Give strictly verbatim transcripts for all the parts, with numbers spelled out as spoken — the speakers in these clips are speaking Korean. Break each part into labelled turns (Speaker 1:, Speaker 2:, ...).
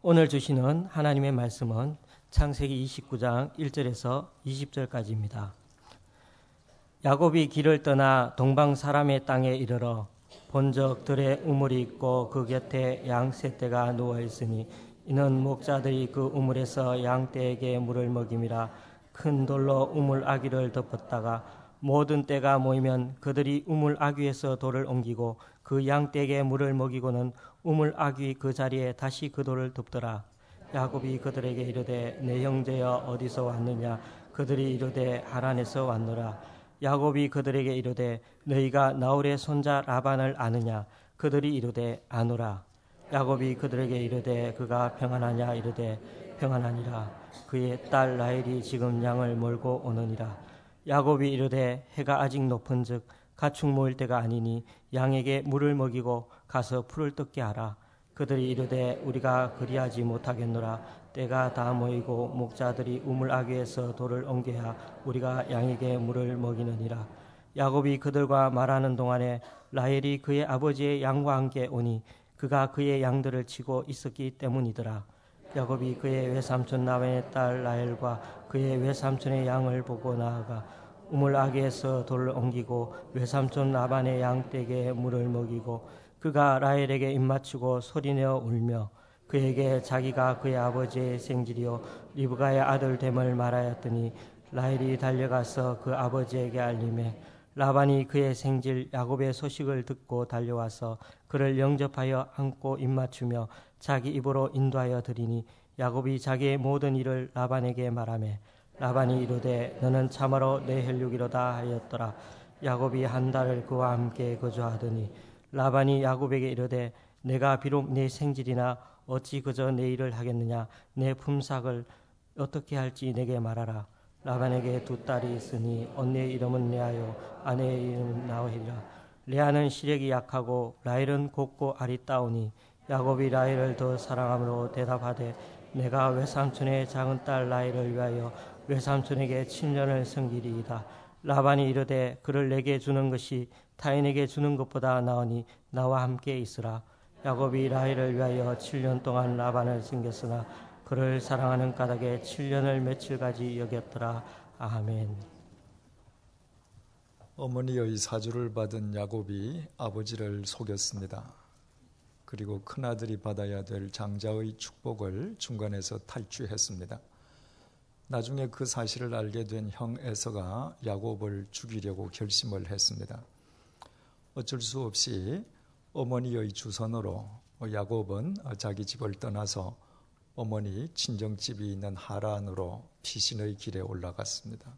Speaker 1: 오늘 주시는 하나님의 말씀은 창세기 이십구 장 일 절에서 이십 절까지입니다. 야곱이 길을 떠나 동방 사람의 땅에 이르러 본적 들에 우물이 있고 그 곁에 양 세 떼가 누워 있으니 이는 목자들이 그 우물에서 양 떼에게 물을 먹임이라. 큰 돌로 우물 아귀를 덮었다가 모든 떼가 모이면 그들이 우물 아귀에서 돌을 옮기고 그 양 떼에게 물을 먹이고는 우물 아귀 그 자리에 다시 그 돌을 덮더라. 야곱이 그들에게 이르되 내 형제여 어디서 왔느냐? 그들이 이르되 하란에서 왔노라. 야곱이 그들에게 이르되 너희가 나홀의 손자 라반을 아느냐? 그들이 이르되 아노라. 야곱이 그들에게 이르되 그가 평안하냐? 이르되 평안하니라. 그의 딸 라헬이 지금 양을 몰고 오느니라. 야곱이 이르되 해가 아직 높은즉 가축 모일 때가 아니니 양에게 물을 먹이고 가서 풀을 뜯게 하라. 그들이 이르되 우리가 그리하지 못하겠노라. 때가 다 모이고 목자들이 우물 아귀에서 돌을 옮겨야 우리가 양에게 물을 먹이느니라. 야곱이 그들과 말하는 동안에 라헬이 그의 아버지의 양과 함께 오니 그가 그의 양들을 치고 있었기 때문이더라. 야곱이 그의 외삼촌 라반의 딸 라헬과 그의 외삼촌의 양을 보고 나아가 우물 아귀에서 돌을 옮기고 외삼촌 라반의 양떼에게 물을 먹이고 그가 라헬에게 입맞추고 소리내어 울며 그에게 자기가 그의 아버지의 생질이요 리브가의 아들 됨을 말하였더니 라헬이 달려가서 그 아버지에게 알림해 라반이 그의 생질 야곱의 소식을 듣고 달려와서 그를 영접하여 안고 입맞추며 자기 입으로 인도하여 드리니 야곱이 자기의 모든 일을 라반에게 말하매 라반이 이르되 너는 참으로 내 혈육이로다 하였더라. 야곱이 한 달을 그와 함께 거주하더니 라반이 야곱에게 이르되 내가 비록 내 생질이나 어찌 그저 내 일을 하겠느냐? 내 품삯을 어떻게 할지 내게 말하라. 라반에게 두 딸이 있으니 언니의 이름은 레아요 아내의 이름은 라헬이라. 레아는 시력이 약하고 라헬은 곱고 아리따우니 야곱이 라헬을 더 사랑함으로 대답하되 내가 외삼촌의 작은 딸 라헬을 위하여 외삼촌에게 칠 년을 섬기리이다. 라반이 이르되 그를 내게 주는 것이 타인에게 주는 것보다 나으니 나와 함께 있으라. 야곱이 라헬을 위하여 칠 년 동안 라반을 섬겼으나 그를 사랑하는 까닭에 칠 년을 며칠까지 여겼더라. 아멘.
Speaker 2: 어머니의 사주를 받은 야곱이 아버지를 속였습니다. 그리고 큰아들이 받아야 될 장자의 축복을 중간에서 탈취했습니다. 나중에 그 사실을 알게 된 형 에서가 야곱을 죽이려고 결심을 했습니다. 어쩔 수 없이 어머니의 주선으로 야곱은 자기 집을 떠나서 어머니 친정집이 있는 하란으로 피신의 길에 올라갔습니다.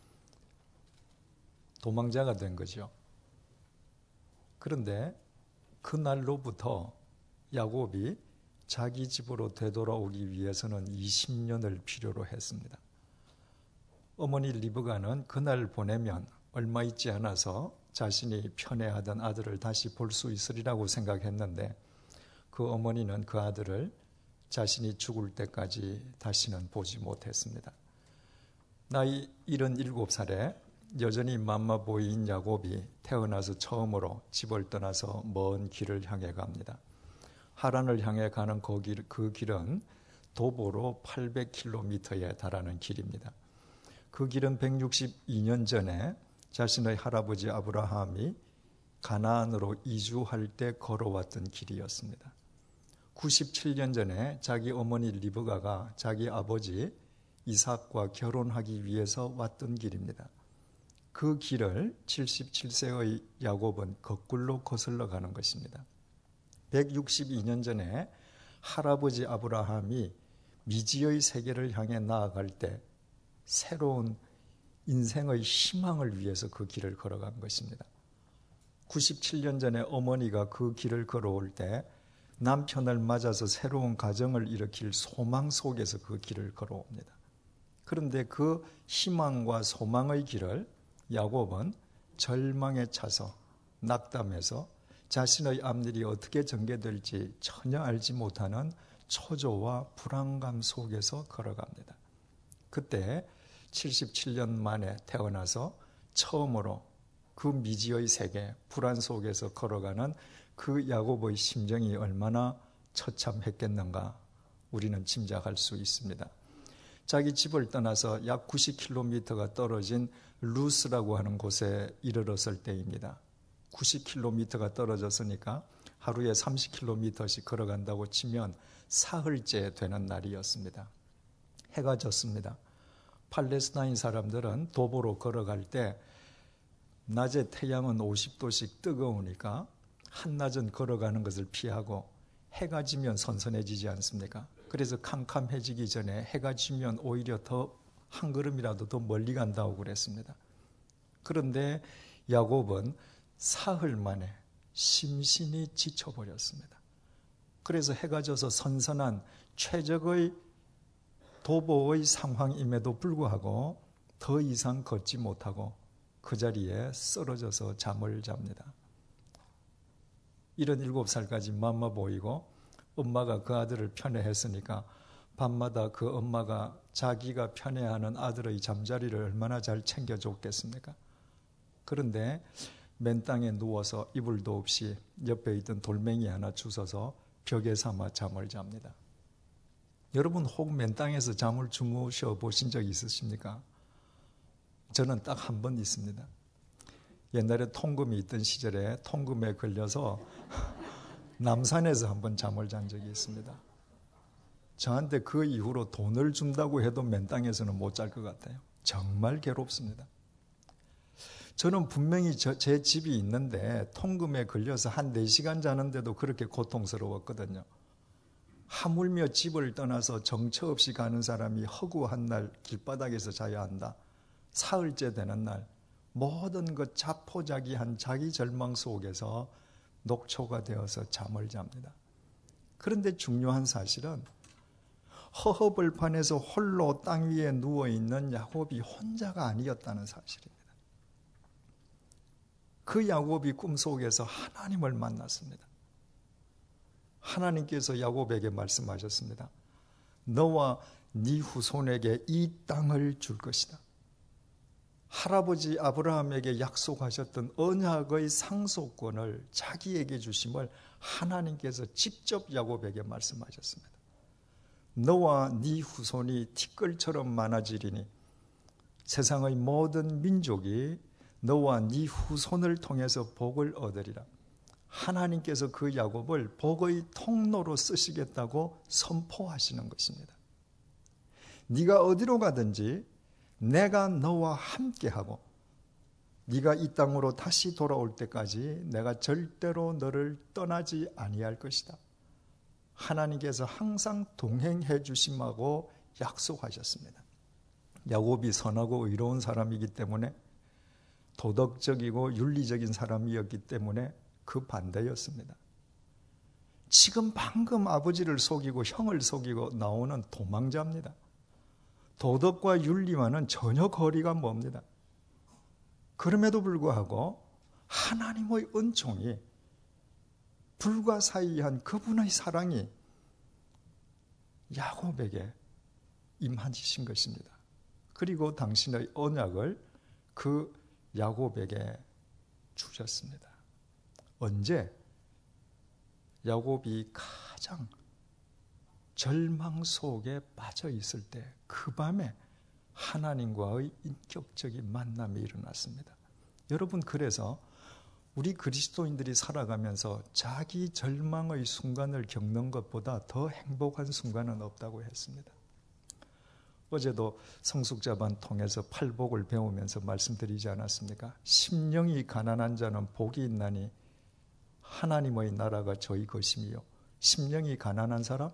Speaker 2: 도망자가 된 거죠. 그런데 그날로부터 야곱이 자기 집으로 되돌아오기 위해서는 이십 년을 필요로 했습니다. 어머니 리브가는 그날 보내면 얼마 있지 않아서 자신이 편애하던 아들을 다시 볼 수 있으리라고 생각했는데 그 어머니는 그 아들을 자신이 죽을 때까지 다시는 보지 못했습니다. 나이 칠십칠 살에 여전히 맘마보이인 야곱이 태어나서 처음으로 집을 떠나서 먼 길을 향해 갑니다. 하란을 향해 가는 그, 길, 그 길은 도보로 팔백 킬로미터에 달하는 길입니다. 그 길은 백육십이 년 전에 자신의 할아버지 아브라함이 가나안으로 이주할 때 걸어왔던 길이었습니다. 구십칠 년 전에 자기 어머니 리브가가 자기 아버지 이삭과 결혼하기 위해서 왔던 길입니다. 그 길을 칠십칠 세의 야곱은 거꾸로 거슬러 가는 것입니다. 백육십이 년 전에 할아버지 아브라함이 미지의 세계를 향해 나아갈 때 새로운 인생의 희망을 위해서 그 길을 걸어간 것입니다. 구십칠 년 전에 어머니가 그 길을 걸어올 때 남편을 맞아서 새로운 가정을 일으킬 소망 속에서 그 길을 걸어옵니다. 그런데 그 희망과 소망의 길을 야곱은 절망에 차서 낙담해서 자신의 앞일이 어떻게 전개될지 전혀 알지 못하는 초조와 불안감 속에서 걸어갑니다. 그때 칠십칠 년 만에 태어나서 처음으로 그 미지의 세계, 불안 속에서 걸어가는 그 야곱의 심정이 얼마나 처참했겠는가 우리는 짐작할 수 있습니다. 자기 집을 떠나서 약 구십 킬로미터가 떨어진 루스라고 하는 곳에 이르렀을 때입니다. 구십 킬로미터가 떨어졌으니까 하루에 삼십 킬로미터씩 걸어간다고 치면 사흘째 되는 날이었습니다. 해가 졌습니다. 팔레스타인 사람들은 도보로 걸어갈 때 낮에 태양은 오십 도씩 뜨거우니까 한낮은 걸어가는 것을 피하고 해가 지면 선선해지지 않습니까? 그래서 캄캄해지기 전에 해가 지면 오히려 더 한 걸음이라도 더 멀리 간다고 그랬습니다. 그런데 야곱은 사흘 만에 심신이 지쳐버렸습니다. 그래서 해가 져서 선선한 최적의 도보의 상황임에도 불구하고 더 이상 걷지 못하고 그 자리에 쓰러져서 잠을 잡니다. 일흔일곱 살까지 맘마 보이고 엄마가 그 아들을 편애했으니까 밤마다 그 엄마가 자기가 편애하는 아들의 잠자리를 얼마나 잘 챙겨줬겠습니까? 그런데 맨 땅에 누워서 이불도 없이 옆에 있던 돌멩이 하나 주워서 벽에 삼아 잠을 잡니다. 여러분 혹 맨 땅에서 잠을 주무셔 보신 적 있으십니까? 저는 딱 한 번 있습니다. 옛날에 통금이 있던 시절에 통금에 걸려서 남산에서 한번 잠을 잔 적이 있습니다. 저한테 그 이후로 돈을 준다고 해도 맨 땅에서는 못 잘 것 같아요. 정말 괴롭습니다. 저는 분명히 저, 제 집이 있는데 통금에 걸려서 한 네 시간 자는데도 그렇게 고통스러웠거든요. 하물며 집을 떠나서 정처 없이 가는 사람이 허구한 날 길바닥에서 자야 한다. 사흘째 되는 날 모든 것 자포자기한 자기 절망 속에서 녹초가 되어서 잠을 잡니다. 그런데 중요한 사실은 허허벌판에서 홀로 땅 위에 누워있는 야곱이 혼자가 아니었다는 사실입니다. 그 야곱이 꿈속에서 하나님을 만났습니다. 하나님께서 야곱에게 말씀하셨습니다. 너와 네 후손에게 이 땅을 줄 것이다. 할아버지 아브라함에게 약속하셨던 언약의 상속권을 자기에게 주심을 하나님께서 직접 야곱에게 말씀하셨습니다. 너와 네 후손이 티끌처럼 많아지리니 세상의 모든 민족이 너와 네 후손을 통해서 복을 얻으리라. 하나님께서 그 야곱을 복의 통로로 쓰시겠다고 선포하시는 것입니다. 네가 어디로 가든지 내가 너와 함께하고 네가 이 땅으로 다시 돌아올 때까지 내가 절대로 너를 떠나지 아니할 것이다. 하나님께서 항상 동행해 주심하고 약속하셨습니다. 야곱이 선하고 의로운 사람이기 때문에 도덕적이고 윤리적인 사람이었기 때문에 그 반대였습니다. 지금 방금 아버지를 속이고 형을 속이고 나오는 도망자입니다. 도덕과 윤리와는 전혀 거리가 멉니다. 그럼에도 불구하고 하나님의 은총이 불가사의한 그분의 사랑이 야곱에게 임하신 것입니다. 그리고 당신의 언약을 그 야곱에게 주셨습니다. 언제? 야곱이 가장 절망 속에 빠져 있을 때 그 밤에 하나님과의 인격적인 만남이 일어났습니다. 여러분, 그래서 우리 그리스도인들이 살아가면서 자기 절망의 순간을 겪는 것보다 더 행복한 순간은 없다고 했습니다. 어제도 성숙자반 통해서 팔복을 배우면서 말씀드리지 않았습니까? 심령이 가난한 자는 복이 있나니 하나님의 나라가 저희 것이며, 심령이 가난한 사람?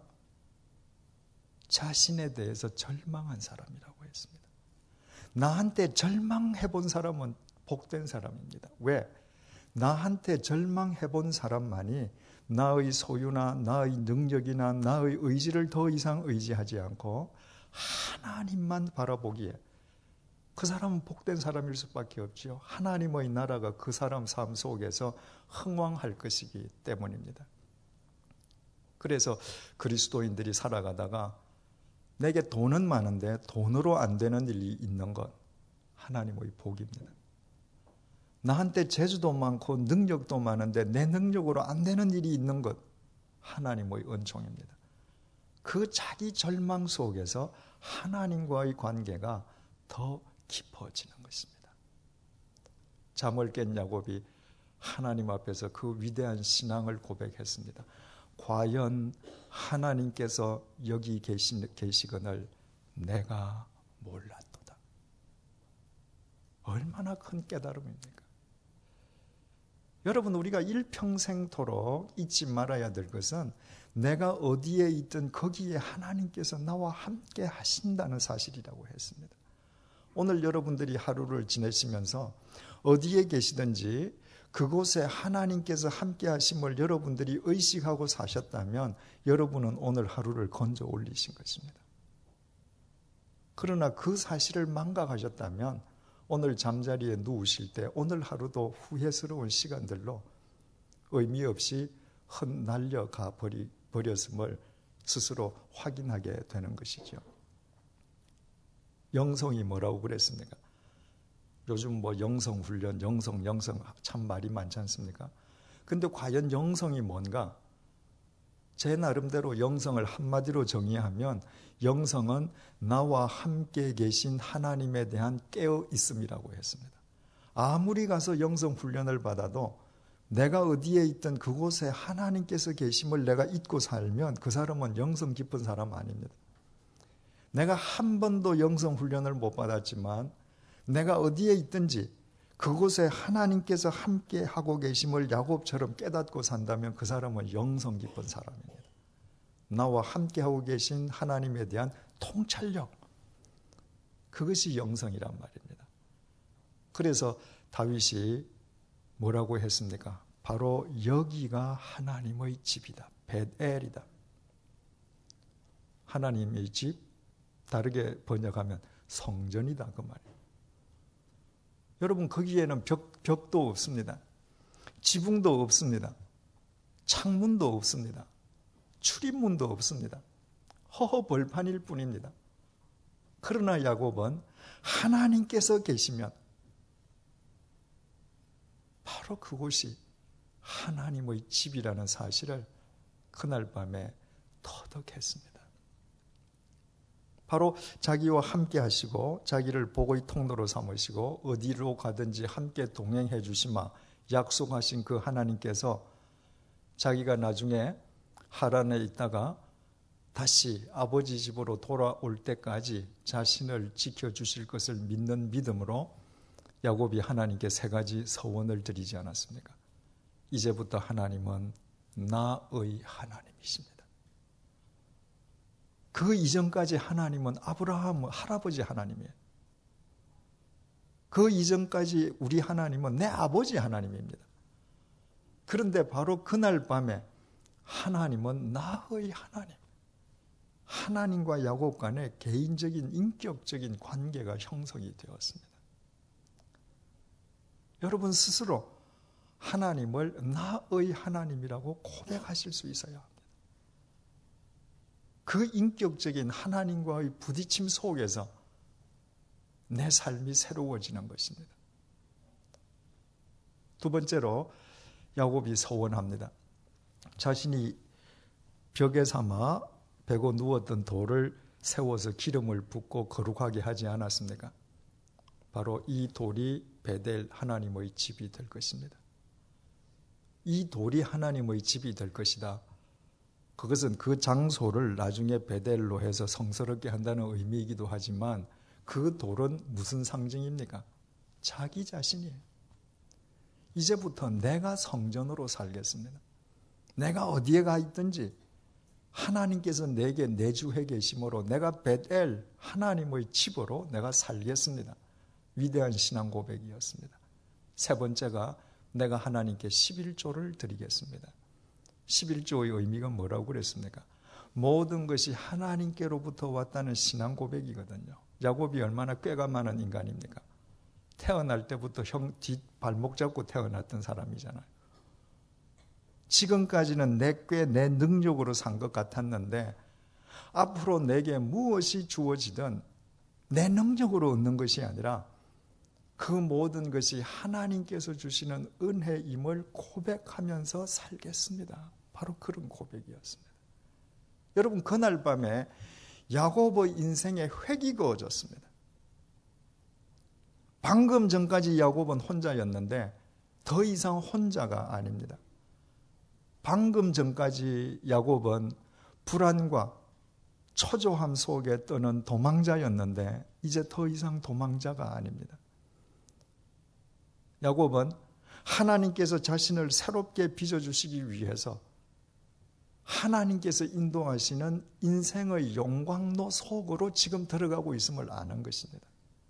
Speaker 2: 자신에 대해서 절망한 사람이라고 했습니다. 나한테 절망해본 사람은 복된 사람입니다. 왜? 나한테 절망해본 사람만이 나의 소유나 나의 능력이나 나의 의지를 더 이상 의지하지 않고 하나님만 바라보기에 그 사람은 복된 사람일 수밖에 없지요. 하나님의 나라가 그 사람 삶 속에서 흥왕할 것이기 때문입니다. 그래서 그리스도인들이 살아가다가 내게 돈은 많은데 돈으로 안 되는 일이 있는 것, 하나님의 복입니다. 나한테 재주도 많고 능력도 많은데 내 능력으로 안 되는 일이 있는 것, 하나님의 은총입니다. 그 자기 절망 속에서 하나님과의 관계가 더 깊어지는 것입니다. 잠을 깬 야곱이 하나님 앞에서 그 위대한 신앙을 고백했습니다. 과연 하나님께서 여기 계시, 계시거늘 내가 몰랐도다. 얼마나 큰 깨달음입니까? 여러분, 우리가 일평생토록 잊지 말아야 될 것은 내가 어디에 있든 거기에 하나님께서 나와 함께 하신다는 사실이라고 했습니다. 오늘 여러분들이 하루를 지내시면서 어디에 계시든지 그곳에 하나님께서 함께 하심을 여러분들이 의식하고 사셨다면 여러분은 오늘 하루를 건져 올리신 것입니다. 그러나 그 사실을 망각하셨다면 오늘 잠자리에 누우실 때 오늘 하루도 후회스러운 시간들로 의미 없이 흩날려가 버리, 버렸음을 스스로 확인하게 되는 것이죠. 영성이 뭐라고 그랬습니까? 요즘 뭐 영성훈련, 영성, 영성 참 말이 많지 않습니까? 근데 과연 영성이 뭔가? 제 나름대로 영성을 한마디로 정의하면 영성은 나와 함께 계신 하나님에 대한 깨어 있음이라고 했습니다. 아무리 가서 영성 훈련을 받아도 내가 어디에 있든 그곳에 하나님께서 계심을 내가 잊고 살면 그 사람은 영성 깊은 사람 아닙니다. 내가 한 번도 영성 훈련을 못 받았지만 내가 어디에 있든지 그곳에 하나님께서 함께 하고 계심을 야곱처럼 깨닫고 산다면 그 사람은 영성 깊은 사람입니다. 나와 함께 하고 계신 하나님에 대한 통찰력, 그것이 영성이란 말입니다. 그래서 다윗이 뭐라고 했습니까? 바로 여기가 하나님의 집이다. 벳엘이다. 하나님의 집, 다르게 번역하면 성전이다 그 말이에요. 여러분, 거기에는 벽, 벽도 없습니다. 지붕도 없습니다. 창문도 없습니다. 출입문도 없습니다. 허허 벌판일 뿐입니다. 그러나 야곱은 하나님께서 계시면 바로 그곳이 하나님의 집이라는 사실을 그날 밤에 터득했습니다. 바로 자기와 함께 하시고 자기를 복의 통로로 삼으시고 어디로 가든지 함께 동행해 주시마 약속하신 그 하나님께서 자기가 나중에 하란에 있다가 다시 아버지 집으로 돌아올 때까지 자신을 지켜주실 것을 믿는 믿음으로 야곱이 하나님께 세 가지 서원을 드리지 않았습니까? 이제부터 하나님은 나의 하나님이십니다. 그 이전까지 하나님은 아브라함 할아버지 하나님이에요. 그 이전까지 우리 하나님은 내 아버지 하나님입니다. 그런데 바로 그날 밤에 하나님은 나의 하나님, 하나님과 야곱 간의 개인적인 인격적인 관계가 형성이 되었습니다. 여러분 스스로 하나님을 나의 하나님이라고 고백하실 수 있어야 합니다. 그 인격적인 하나님과의 부딪힘 속에서 내 삶이 새로워지는 것입니다. 두 번째로 야곱이 서원합니다. 자신이 벽에 삼아 베고 누웠던 돌을 세워서 기름을 붓고 거룩하게 하지 않았습니까? 바로 이 돌이 베델 하나님의 집이 될 것입니다. 이 돌이 하나님의 집이 될 것이다. 그것은 그 장소를 나중에 베델로 해서 성스럽게 한다는 의미이기도 하지만 그 돌은 무슨 상징입니까? 자기 자신이에요. 이제부터 내가 성전으로 살겠습니다. 내가 어디에 가 있든지 하나님께서 내게 내주해 계심으로 내가 베델 하나님의 집으로 내가 살겠습니다. 위대한 신앙 고백이었습니다. 세 번째가 내가 하나님께 십일조를 드리겠습니다. 십일조의 의미가 뭐라고 그랬습니까? 모든 것이 하나님께로부터 왔다는 신앙 고백이거든요. 야곱이 얼마나 꾀가 많은 인간입니까? 태어날 때부터 형 뒷 발목 잡고 태어났던 사람이잖아요. 지금까지는 내 꾀, 내 능력으로 산 것 같았는데 앞으로 내게 무엇이 주어지든 내 능력으로 얻는 것이 아니라 그 모든 것이 하나님께서 주시는 은혜임을 고백하면서 살겠습니다. 바로 그런 고백이었습니다. 여러분, 그날 밤에 야곱의 인생에 획이 그어졌습니다. 방금 전까지 야곱은 혼자였는데 더 이상 혼자가 아닙니다. 방금 전까지 야곱은 불안과 초조함 속에 떠는 도망자였는데 이제 더 이상 도망자가 아닙니다. 야곱은 하나님께서 자신을 새롭게 빚어주시기 위해서 하나님께서 인도하시는 인생의 용광로 속으로 지금 들어가고 있음을 아는 것입니다.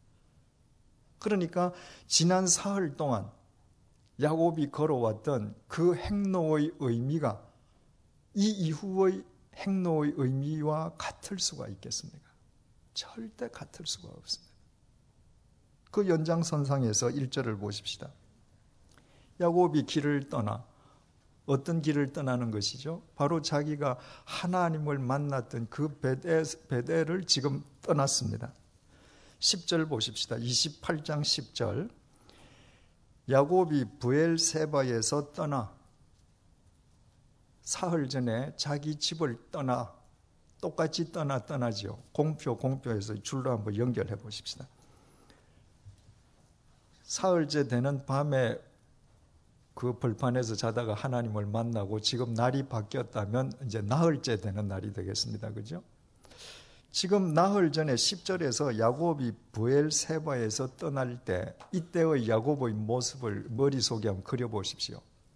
Speaker 2: 그러니까 지난 사흘 동안 야곱이 걸어왔던 그 행로의 의미가 이 이후의 행로의 의미와 같을 수가 있겠습니까? 절대 같을 수가 없습니다. 그 연장선상에서 일 절을 보십시다. 야곱이 길을 떠나, 어떤 길을 떠나는 것이죠? 바로 자기가 하나님을 만났던 그 베델, 베델을 지금 떠났습니다. 십 절 보십시다. 이십팔 장 십 절. 야곱이 브엘세바에서 떠나 사흘 전에 자기 집을 떠나 똑같이 떠나 떠나지요. 공표 공표해서 줄로 한번 연결해 보십시다. 사흘째 되는 밤에 그 벌판에서 자다가 하나님을 만나고 지금 날이 바뀌었다면 이제 나흘째 되는 날이 되겠습니다. 그죠? 지금 나흘 전에 십 절에서 야곱이 브엘세바에서 떠날 때 이때의 야곱의 모습을 머릿속에 한번 그려보십시오.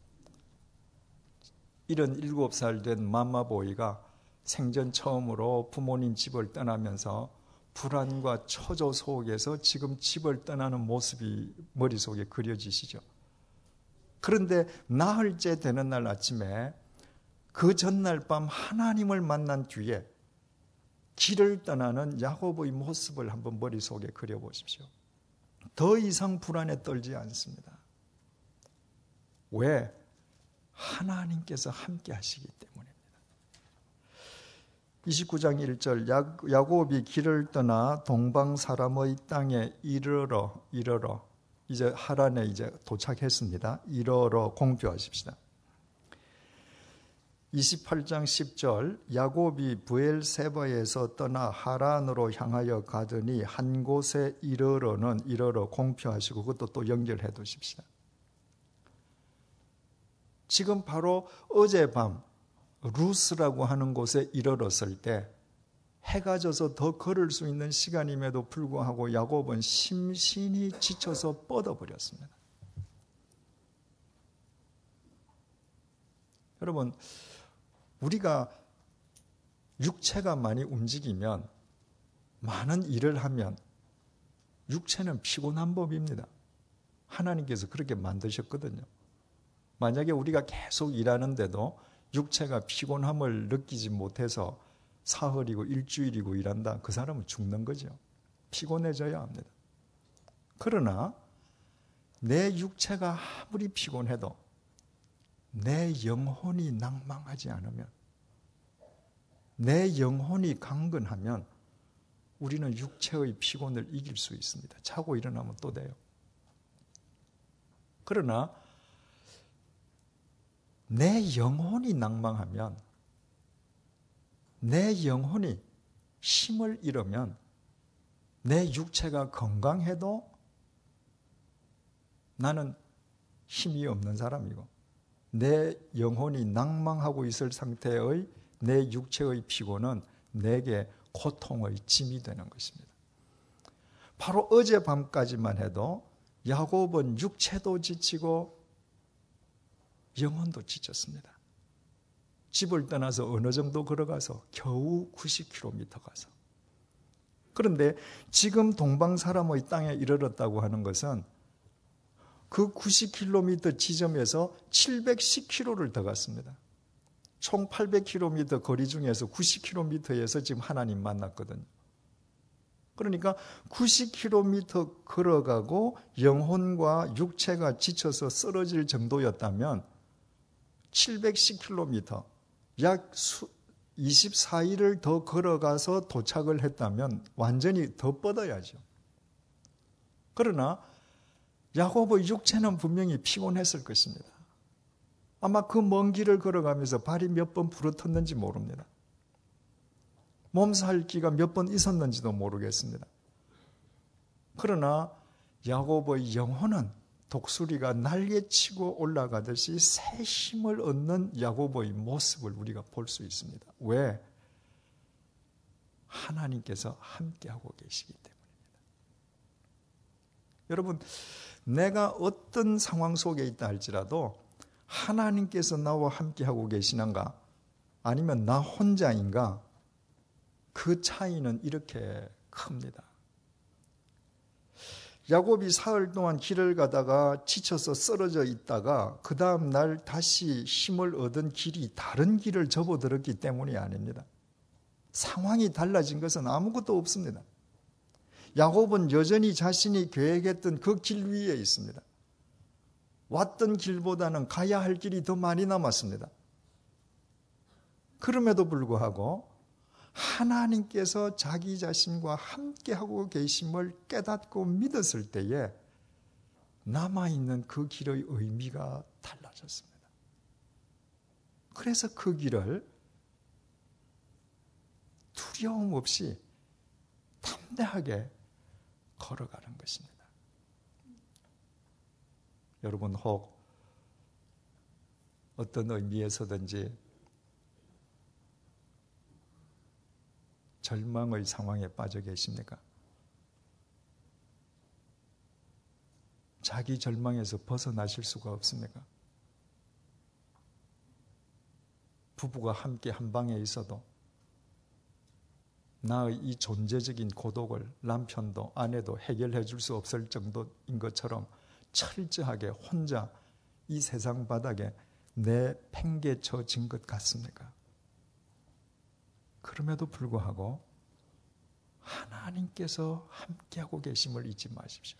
Speaker 2: 일흔일곱 살 된 맘마보이가 생전 처음으로 부모님 집을 떠나면서 불안과 초조 속에서 지금 집을 떠나는 모습이 머릿속에 그려지시죠. 그런데 나흘째 되는 날 아침에 그 전날 밤 하나님을 만난 뒤에 길을 떠나는 야곱의 모습을 한번 머릿속에 그려보십시오. 더 이상 불안에 떨지 않습니다. 왜? 하나님께서 함께 하시기 때문입니다. 이십구 장 일 절. 야곱이 길을 떠나 동방 사람의 땅에 이르러 이르러 이제 하란에 이제 도착했습니다. 이르러 공표하십시다. 이십팔 장 십 절. 야곱이 브엘세바에서 떠나 하란으로 향하여 가더니 한 곳에 이르러는 이르러 공표하시고 그것도 또 연결해 두십시다. 지금 바로 어젯밤 루스라고 하는 곳에 이르렀을 때 해가 져서 더 걸을 수 있는 시간임에도 불구하고 야곱은 심신이 지쳐서 뻗어버렸습니다. 여러분, 우리가 육체가 많이 움직이면, 많은 일을 하면 육체는 피곤한 법입니다. 하나님께서 그렇게 만드셨거든요. 만약에 우리가 계속 일하는데도 육체가 피곤함을 느끼지 못해서 사흘이고 일주일이고 일한다. 그 사람은 죽는 거죠. 피곤해져야 합니다. 그러나 내 육체가 아무리 피곤해도 내 영혼이 낭망하지 않으면, 내 영혼이 강건하면 우리는 육체의 피곤을 이길 수 있습니다. 자고 일어나면 또 돼요. 그러나 내 영혼이 낭망하면, 내 영혼이 힘을 잃으면 내 육체가 건강해도 나는 힘이 없는 사람이고, 내 영혼이 낭망하고 있을 상태의 내 육체의 피곤은 내게 고통의 짐이 되는 것입니다. 바로 어젯밤까지만 해도 야곱은 육체도 지치고 영혼도 지쳤습니다. 집을 떠나서 어느 정도 걸어가서 겨우 구십 킬로미터 가서. 그런데 지금 동방 사람의 땅에 이르렀다고 하는 것은 그 구십 킬로미터 지점에서 칠백십 킬로미터를 더 갔습니다. 총 팔백 킬로미터 거리 중에서 구십 킬로미터에서 지금 하나님 만났거든요. 그러니까 구십 킬로미터 걸어가고 영혼과 육체가 지쳐서 쓰러질 정도였다면 칠백십 킬로미터, 약 이십사 일을 더 걸어가서 도착을 했다면 완전히 더 뻗어야죠. 그러나 야곱의 육체는 분명히 피곤했을 것입니다. 아마 그 먼 길을 걸어가면서 발이 몇 번 부러졌는지 모릅니다. 몸살기가 몇 번 있었는지도 모르겠습니다. 그러나 야곱의 영혼은 독수리가 날개치고 올라가듯이 새 힘을 얻는 야곱의 모습을 우리가 볼 수 있습니다. 왜? 하나님께서 함께하고 계시기 때문입니다. 여러분, 내가 어떤 상황 속에 있다 할지라도 하나님께서 나와 함께하고 계시는가? 아니면 나 혼자인가? 그 차이는 이렇게 큽니다. 야곱이 사흘 동안 길을 가다가 지쳐서 쓰러져 있다가 그 다음 날 다시 힘을 얻은 길이 다른 길을 접어들었기 때문이 아닙니다. 상황이 달라진 것은 아무것도 없습니다. 야곱은 여전히 자신이 계획했던 그 길 위에 있습니다. 왔던 길보다는 가야 할 길이 더 많이 남았습니다. 그럼에도 불구하고 하나님께서 자기 자신과 함께하고 계심을 깨닫고 믿었을 때에 남아있는 그 길의 의미가 달라졌습니다. 그래서 그 길을 두려움 없이 담대하게 걸어가는 것입니다. 여러분, 혹 어떤 의미에서든지 절망의 상황에 빠져 계십니까? 자기 절망에서 벗어나실 수가 없습니까? 부부가 함께 한 방에 있어도 나의 이 존재적인 고독을 남편도 아내도 해결해 줄 수 없을 정도인 것처럼 철저하게 혼자 이 세상 바닥에 내팽개쳐진 것 같습니까? 그럼에도 불구하고 하나님께서 함께하고 계심을 잊지 마십시오.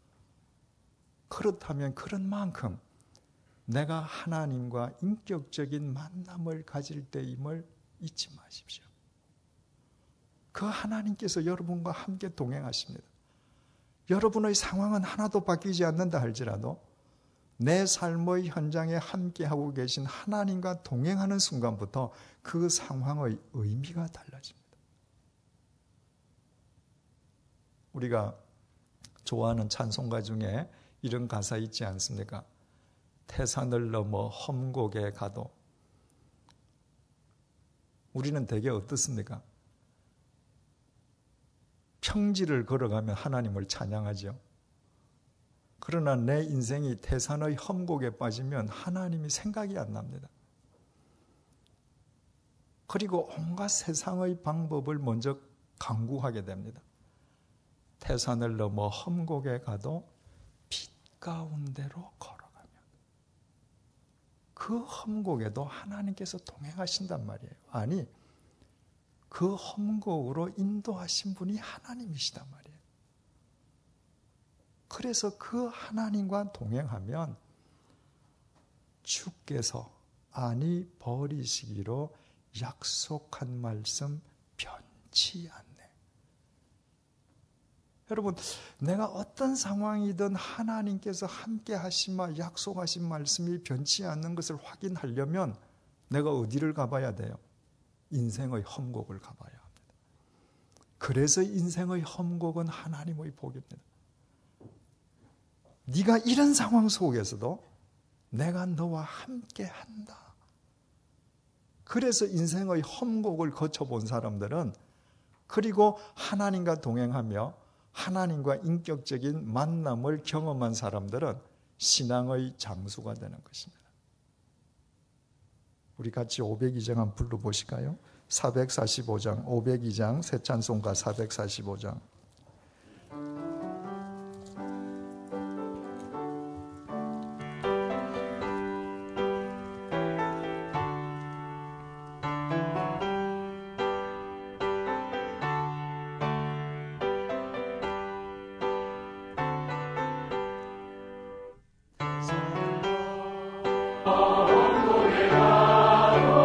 Speaker 2: 그렇다면 그런 만큼 내가 하나님과 인격적인 만남을 가질 때임을 잊지 마십시오. 그 하나님께서 여러분과 함께 동행하십니다. 여러분의 상황은 하나도 바뀌지 않는다 할지라도 내 삶의 현장에 함께하고 계신 하나님과 동행하는 순간부터 그 상황의 의미가 달라집니다. 우리가 좋아하는 찬송가 중에 이런 가사 있지 않습니까? 태산을 넘어 험곡에 가도. 우리는 되게 어떻습니까? 평지를 걸어가면 하나님을 찬양하죠. 그러나 내 인생이 태산의 험곡에 빠지면 하나님이 생각이 안 납니다. 그리고 온갖 세상의 방법을 먼저 강구하게 됩니다. 태산을 넘어 험곡에 가도 빛 가운데로 걸어가면 그 험곡에도 하나님께서 동행하신단 말이에요. 아니, 그 험곡으로 인도하신 분이 하나님이시단 말이에요. 그래서 그 하나님과 동행하면 주께서 아니 버리시기로 약속한 말씀 변치 않네. 여러분, 내가 어떤 상황이든 하나님께서 함께 하시마 약속하신 말씀이 변치 않는 것을 확인하려면 내가 어디를 가봐야 돼요? 인생의 험곡을 가봐야 합니다. 그래서 인생의 험곡은 하나님의 복입니다. 네가 이런 상황 속에서도 내가 너와 함께 한다. 그래서 인생의 험곡을 거쳐본 사람들은, 그리고 하나님과 동행하며 하나님과 인격적인 만남을 경험한 사람들은 신앙의 장수가 되는 것입니다. 우리 같이 오백이 장 한번 불러보실까요? 사백사십오 장, 오백이 장 새 찬송가 사백사십오 장.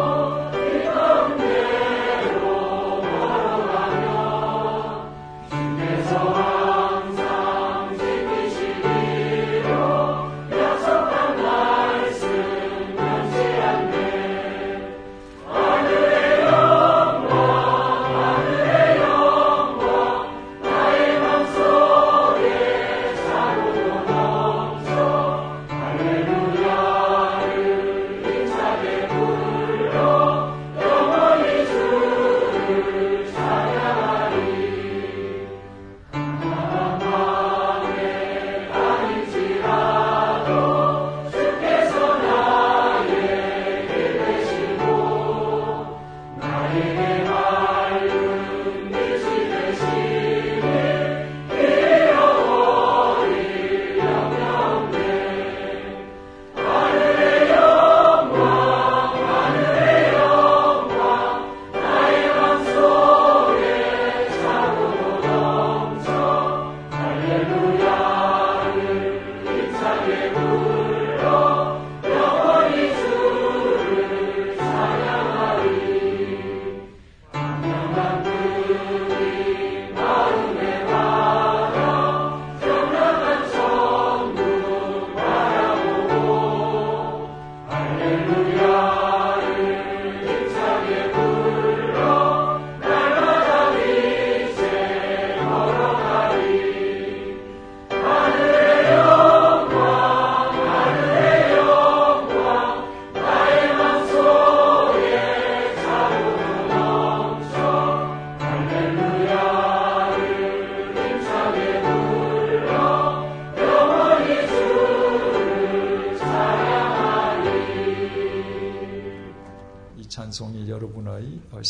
Speaker 3: 주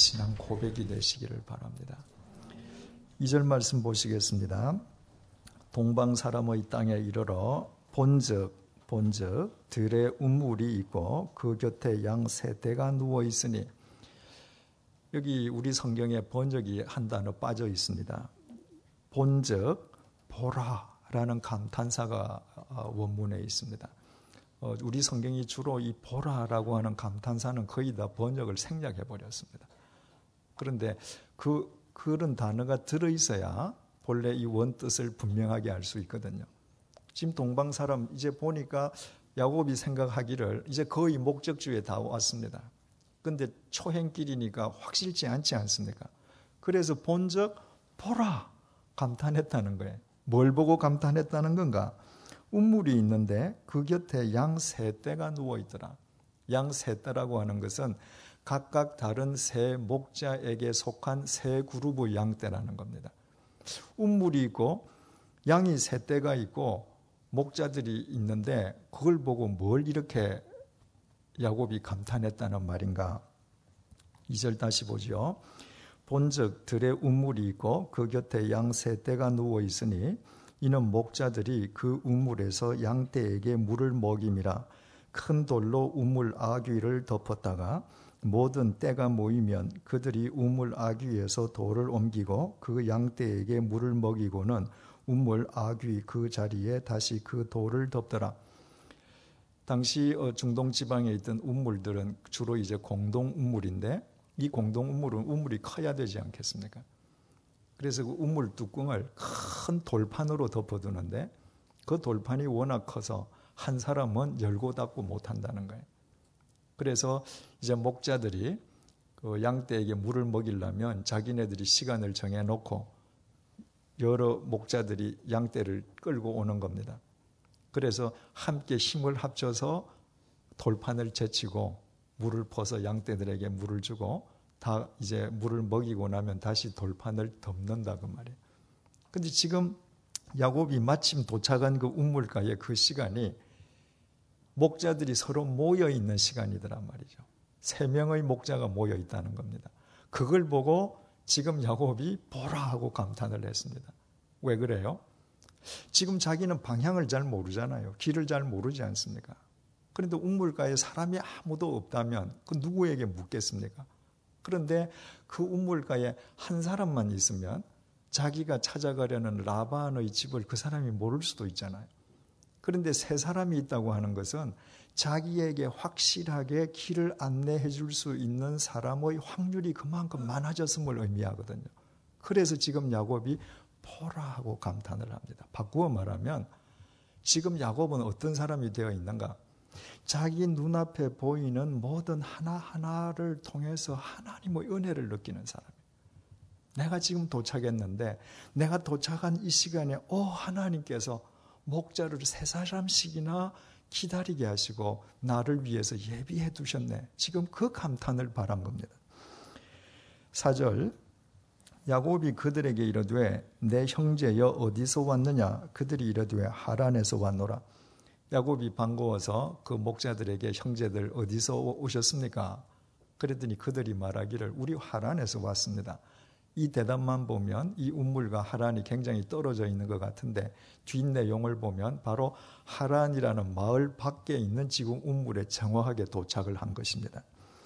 Speaker 2: 신앙 고백이 되시기를 바랍니다. 이 절 말씀 보시겠습니다. 동방 사람의 땅에 이르러 본즉 본즉 들에 우물이 있고 그 곁에 양 세 떼가 누워 있으니, 여기 우리 성경에 번역이 한 단어 빠져 있습니다. 본즉 보라라는 감탄사가 원문에 있습니다. 우리 성경이 주로 이 보라라고 하는 감탄사는 거의 다 번역을 생략해 버렸습니다. 그런데 그 그런 단어가 들어 있어야 본래 이 원뜻을 분명하게 알 수 있거든요. 지금 동방 사람 이제 보니까 야곱이 생각하기를 이제 거의 목적지에 다 왔습니다. 근데 초행길이니까 확실치 않지 않습니까? 그래서 본즉 보라 감탄했다는 거예요. 뭘 보고 감탄했다는 건가? 우물이 있는데 그 곁에 양 세 떼가 누워 있더라. 양 세 떼라고 하는 것은 각각 다른 세 목자에게 속한 세 그룹의 양떼라는 겁니다. 우물이 있고 양이 세 떼가 있고 목자들이 있는데 그걸 보고 뭘 이렇게 야곱이 감탄했다는 말인가? 이 절 다시 보죠. 본즉 들에 우물이 있고 그 곁에 양 세 떼가 누워 있으니 이는 목자들이 그 우물에서 양떼에게 물을 먹임이라. 큰 돌로 우물 아귀를 덮었다가 모든 떼가 모이면 그들이 우물 아귀에서 돌을 옮기고 그 양떼에게 물을 먹이고는 우물 아귀 그 자리에 다시 그 돌을 덮더라. 당시 중동 지방에 있던 우물들은 주로 이제 공동 우물인데, 이 공동 우물은 우물이 커야 되지 않겠습니까? 그래서 그 우물 뚜껑을 큰 돌판으로 덮어두는데 그 돌판이 워낙 커서 한 사람은 열고 닫고 못한다는 거예요. 그래서 이제 목자들이 그 양떼에게 물을 먹이려면 자기네들이 시간을 정해놓고 여러 목자들이 양떼를 끌고 오는 겁니다. 그래서 함께 힘을 합쳐서 돌판을 제치고 물을 퍼서 양떼들에게 물을 주고 다 이제 물을 먹이고 나면 다시 돌판을 덮는다 그 말이에요. 근데 지금 야곱이 마침 도착한 그 우물가의 그 시간이 목자들이 서로 모여 있는 시간이더란 말이죠. 세 명의 목자가 모여 있다는 겁니다. 그걸 보고 지금 야곱이 보라 하고 감탄을 했습니다. 왜 그래요? 지금 자기는 방향을 잘 모르잖아요. 길을 잘 모르지 않습니까? 그런데 우물가에 사람이 아무도 없다면 그 누구에게 묻겠습니까? 그런데 그 우물가에 한 사람만 있으면 자기가 찾아가려는 라반의 집을 그 사람이 모를 수도 있잖아요. 그런데 세 사람이 있다고 하는 것은 자기에게 확실하게 길을 안내해 줄 수 있는 사람의 확률이 그만큼 많아졌음을 의미하거든요. 그래서 지금 야곱이 보라 하고 감탄을 합니다. 바꾸어 말하면 지금 야곱은 어떤 사람이 되어 있는가? 자기 눈앞에 보이는 모든 하나하나를 통해서 하나님의 은혜를 느끼는 사람이에요. 내가 지금 도착했는데 내가 도착한 이 시간에 오 하나님께서 목자를 세 사람씩이나 기다리게 하시고 나를 위해서 예비해 두셨네. 지금 그 감탄을 바란 겁니다. 사 절 야곱이 그들에게 이르되 내 형제여 어디서 왔느냐? 그들이 이르되 하란에서 왔노라. 야곱이 반가워서 그 목자들에게 형제들 어디서 오셨습니까? 그랬더니 그들이 말하기를 우리 하란에서 왔습니다. 이 대답만 보면 이 우물과 하란이 굉장히 떨어져 있는 것 같은데 뒷내용을 보면 바로 하란이라는 마을 밖에 있는 지금 우물에 정확하게 도착을 한 것입니다.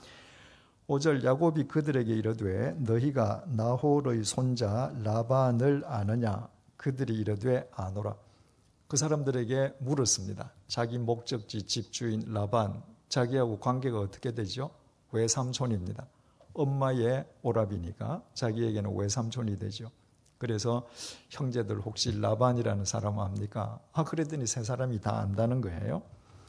Speaker 2: 오 절 야곱이 그들에게 이르되 너희가 나홀의 손자 라반을 아느냐? 그들이 이르되 아노라. 그 사람들에게 물었습니다. 자기 목적지 집주인 라반, 자기하고 관계가 어떻게 되죠? 외삼촌입니다. 엄마의 오라비니까 자기에게는 외삼촌이 되죠. 그래서 형제들 혹시 라반이라는 사람 압니까? 아 그랬더니 세 사람이 다 안다는 거예요.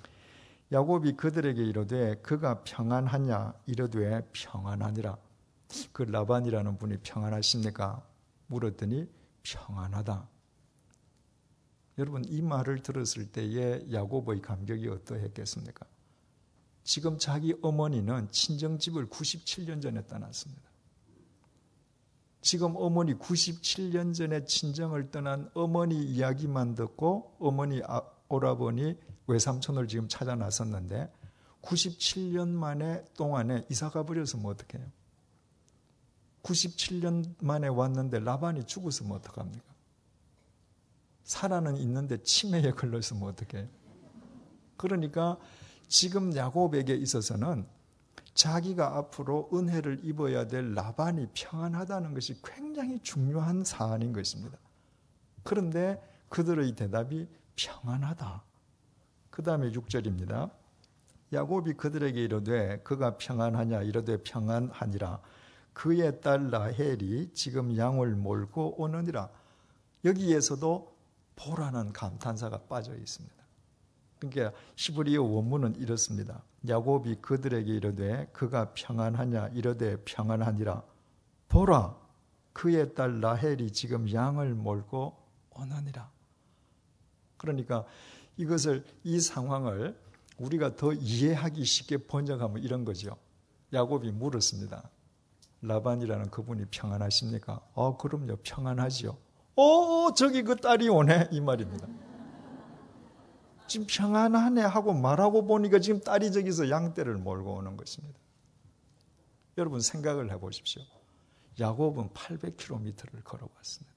Speaker 2: 야곱이 그들에게 이르되 그가 평안하냐? 이르되 평안하니라. 그 라반이라는 분이 평안하십니까? 물었더니 평안하다. 여러분 이 말을 들었을 때의 야곱의 감격이 어떠했겠습니까? 지금 자기 어머니는 친정집을 구십칠 년 전에 떠났습니다. 지금 어머니 구십칠 년 전에 친정을 떠난 어머니 이야기만 듣고 어머니 오라버니 외삼촌을 지금 찾아 나섰는데 구십칠 년 만에 동안에 이사 가버렸으면 어떡해요? 구십칠 년 만에 왔는데 라반이 죽었으면 어떡합니까? 사라는 있는데 치매에 걸렸으면 어떡해? 그러니까 지금 야곱에게 있어서는 자기가 앞으로 은혜를 입어야 될 라반이 평안하다는 것이 굉장히 중요한 사안인 것입니다. 그런데 그들의 대답이 평안하다. 그 다음에 육 절입니다. 야곱이 그들에게 이르되 그가 평안하냐 이르되 평안하니라. 그의 딸 라헬이 지금 양을 몰고 오느니라. 여기에서도 보라는 감탄사가 빠져 있습니다. 그러니까 히브리어 원문은 이렇습니다. 야곱이 그들에게 이르되 그가 평안하냐 이르되 평안하니라. 보라 그의 딸 라헬이 지금 양을 몰고 오느니라. 그러니까 이것을 이 상황을 우리가 더 이해하기 쉽게 번역하면 이런 거죠. 야곱이 물었습니다. 라반이라는 그분이 평안하십니까? 어, 그럼요. 평안하지요. 어, 저기 그 딸이 오네 이 말입니다. 지금 평안하네 하고 말하고 보니까 지금 딸이 저기서 양떼를 몰고 오는 것입니다. 여러분 생각을 해보십시오. 야곱은 팔백 킬로미터를 걸어왔습니다.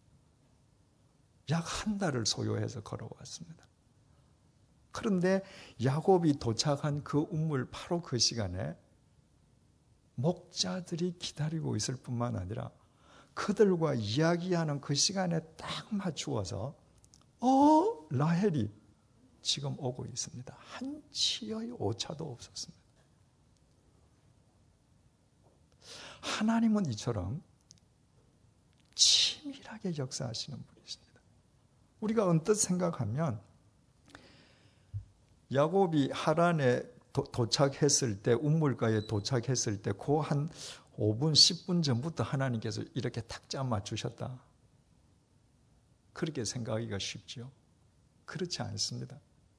Speaker 2: 약 한 달을 소요해서 걸어왔습니다. 그런데 야곱이 도착한 그 우물 바로 그 시간에 목자들이 기다리고 있을 뿐만 아니라 그들과 이야기하는 그 시간에 딱 맞추어서 어? 라헬이 지금 오고 있습니다. 한 치의 오차도 없었습니다. 하나님은 이처럼 치밀하게 역사하시는 분이십니다. 우리가 언뜻 생각하면 야곱이 하란에 도, 도착했을 때 우물가에 도착했을 때 그 한 오 분 십 분 전부터 하나님께서 이렇게 탁 짜 맞추셨다. 그렇게 생각하기가 쉽죠. 그렇지 않습니다.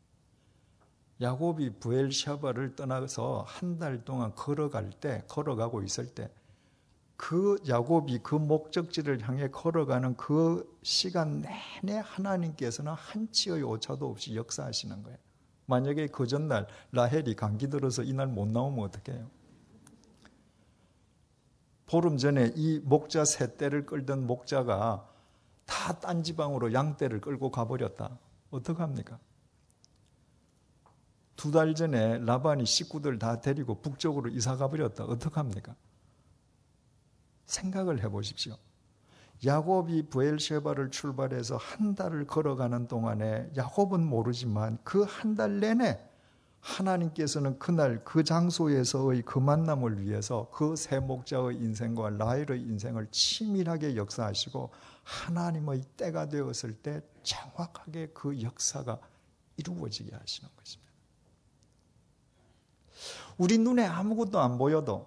Speaker 2: 야곱이 부엘샤바를 떠나서 한 달 동안 걸어갈 때, 걸어가고 있을 때, 그 야곱이 그 목적지를 향해 걸어가는 그 시간 내내 하나님께서는 한 치의 오차도 없이 역사하시는 거예요. 만약에 그 전날 라헬이 감기 들어서 이날 못 나오면 어떡해요? 보름 전에 이 목자 세 떼를 끌던 목자가 다 딴 지방으로 양떼를 끌고 가버렸다. 어떡합니까? 두 달 전에 라반이 식구들 다 데리고 북쪽으로 이사 가버렸다. 어떡합니까? 생각을 해보십시오. 야곱이 부엘셰바를 출발해서 한 달을 걸어가는 동안에 야곱은 모르지만 그 한 달 내내 하나님께서는 그날 그 장소에서의 그 만남을 위해서 그 세 목자의 인생과 라헬의 인생을 치밀하게 역사하시고 하나님의 때가 되었을 때 정확하게 그 역사가 이루어지게 하시는 것입니다. 우리 눈에 아무것도 안 보여도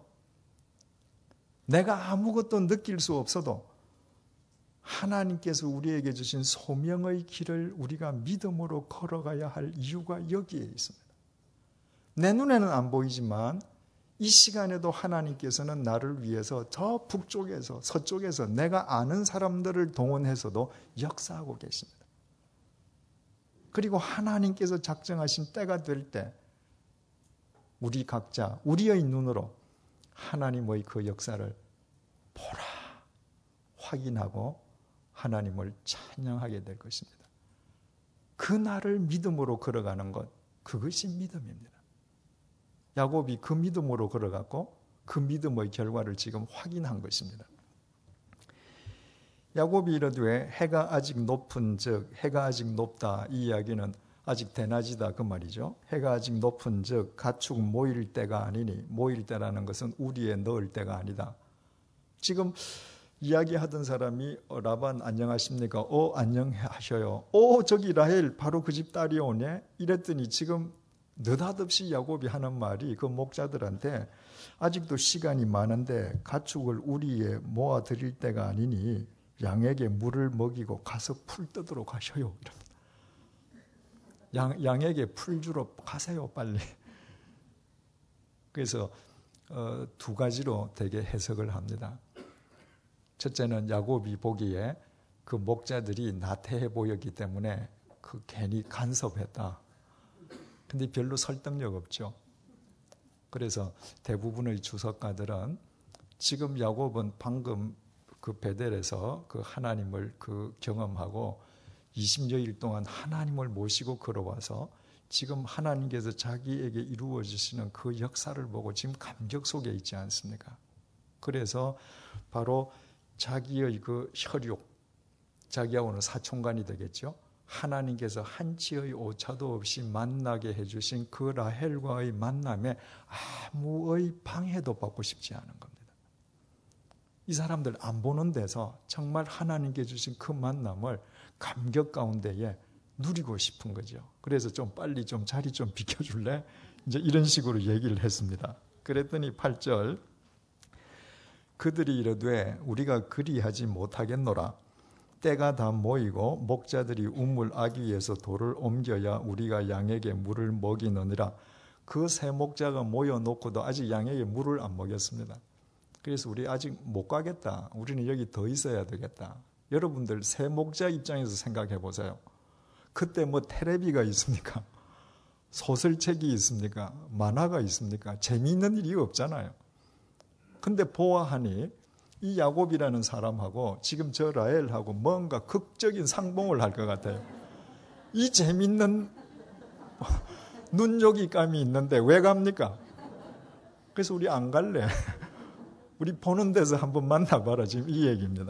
Speaker 2: 내가 아무것도 느낄 수 없어도 하나님께서 우리에게 주신 소명의 길을 우리가 믿음으로 걸어가야 할 이유가 여기에 있습니다. 내 눈에는 안 보이지만 이 시간에도 하나님께서는 나를 위해서 저 북쪽에서 서쪽에서 내가 아는 사람들을 동원해서도 역사하고 계십니다. 그리고 하나님께서 작정하신 때가 될 때 우리 각자 우리의 눈으로 하나님의 그 역사를 보라 확인하고 하나님을 찬양하게 될 것입니다. 그 날을 믿음으로 걸어가는 것, 그것이 믿음입니다. 야곱이 그 믿음으로 걸어갔고 그 믿음의 결과를 지금 확인한 것입니다. 야곱이 이르되 해가 아직 높은 즉 해가 아직 높다 이 이야기는 아직 대낮이다 그 말이죠. 해가 아직 높은 즉 가축 모일 때가 아니니 모일 때라는 것은 우리에 넣을 때가 아니다. 지금 이야기하던 사람이 어, 라반 안녕하십니까? 어 안녕하셔요. 어 저기 라헬 바로 그 집 딸이 오네. 이랬더니 지금 느닷없이 야곱이 하는 말이 그 목자들한테 아직도 시간이 많은데 가축을 우리에 모아 드릴 때가 아니니 양에게 물을 먹이고 가서 풀 뜯으러 가셔요. 양, 양에게 풀 주러 가세요 빨리. 그래서 어, 두 가지로 되게 해석을 합니다. 첫째는 야곱이 보기에 그 목자들이 나태해 보였기 때문에 그 괜히 간섭했다. 근데 별로 설득력 없죠. 그래서 대부분의 주석가들은 지금 야곱은 방금 그 베델에서 그 하나님을 그 경험하고 이십여일 동안 하나님을 모시고 걸어와서 지금 하나님께서 자기에게 이루어 주시는 그 역사를 보고 지금 감격 속에 있지 않습니까? 그래서 바로 자기의 그 혈육, 자기하고는 사촌간이 되겠죠. 하나님께서 한치의 오차도 없이 만나게 해주신 그 라헬과의 만남에 아무의 방해도 받고 싶지 않은 겁니다. 이 사람들 안 보는 데서 정말 하나님께 주신 그 만남을 감격 가운데에 누리고 싶은 거죠. 그래서 좀 빨리 좀 자리 좀 비켜줄래? 이제 이런 식으로 얘기를 했습니다. 그랬더니 팔 절 그들이 이르되 우리가 그리하지 못하겠노라. 때가 다 모이고 목자들이 우물 아귀에서 돌을 옮겨야 우리가 양에게 물을 먹이느니라. 그 세 목자가 모여놓고도 아직 양에게 물을 안 먹였습니다. 그래서 우리 아직 못 가겠다. 우리는 여기 더 있어야 되겠다. 여러분들 세 목자 입장에서 생각해 보세요. 그때 뭐 텔레비가 있습니까? 소설책이 있습니까? 만화가 있습니까? 재미있는 일이 없잖아요. 근데 보아하니 이 야곱이라는 사람하고 지금 저 라헬하고 뭔가 극적인 상봉을 할 것 같아요. 이 재밌는 눈요기감이 있는데 왜 갑니까? 그래서 우리 안 갈래. 우리 보는 데서 한번 만나봐라. 지금 이 얘기입니다.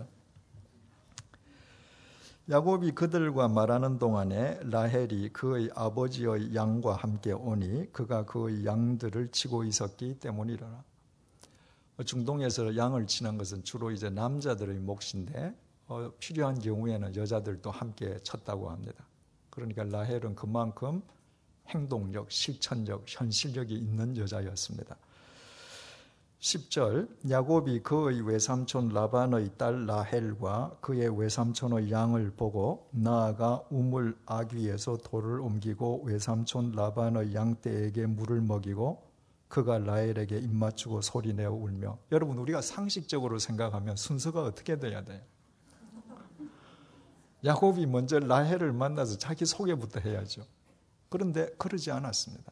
Speaker 2: 야곱이 그들과 말하는 동안에 라헬이 그의 아버지의 양과 함께 오니 그가 그의 양들을 치고 있었기 때문이라. 중동에서 양을 치는 것은 주로 이제 남자들의 몫인데 어, 필요한 경우에는 여자들도 함께 쳤다고 합니다. 그러니까 라헬은 그만큼 행동력, 실천력, 현실력이 있는 여자였습니다. 십 절 야곱이 그의 외삼촌 라반의 딸 라헬과 그의 외삼촌의 양을 보고 나아가 우물 아귀에서 돌을 옮기고 외삼촌 라반의 양떼에게 물을 먹이고 그가 라헬에게 입맞추고 소리내어 울며. 여러분 우리가 상식적으로 생각하면 순서가 어떻게 돼야 돼요? 야곱이 먼저 라헬을 만나서 자기 소개부터 해야죠. 그런데 그러지 않았습니다.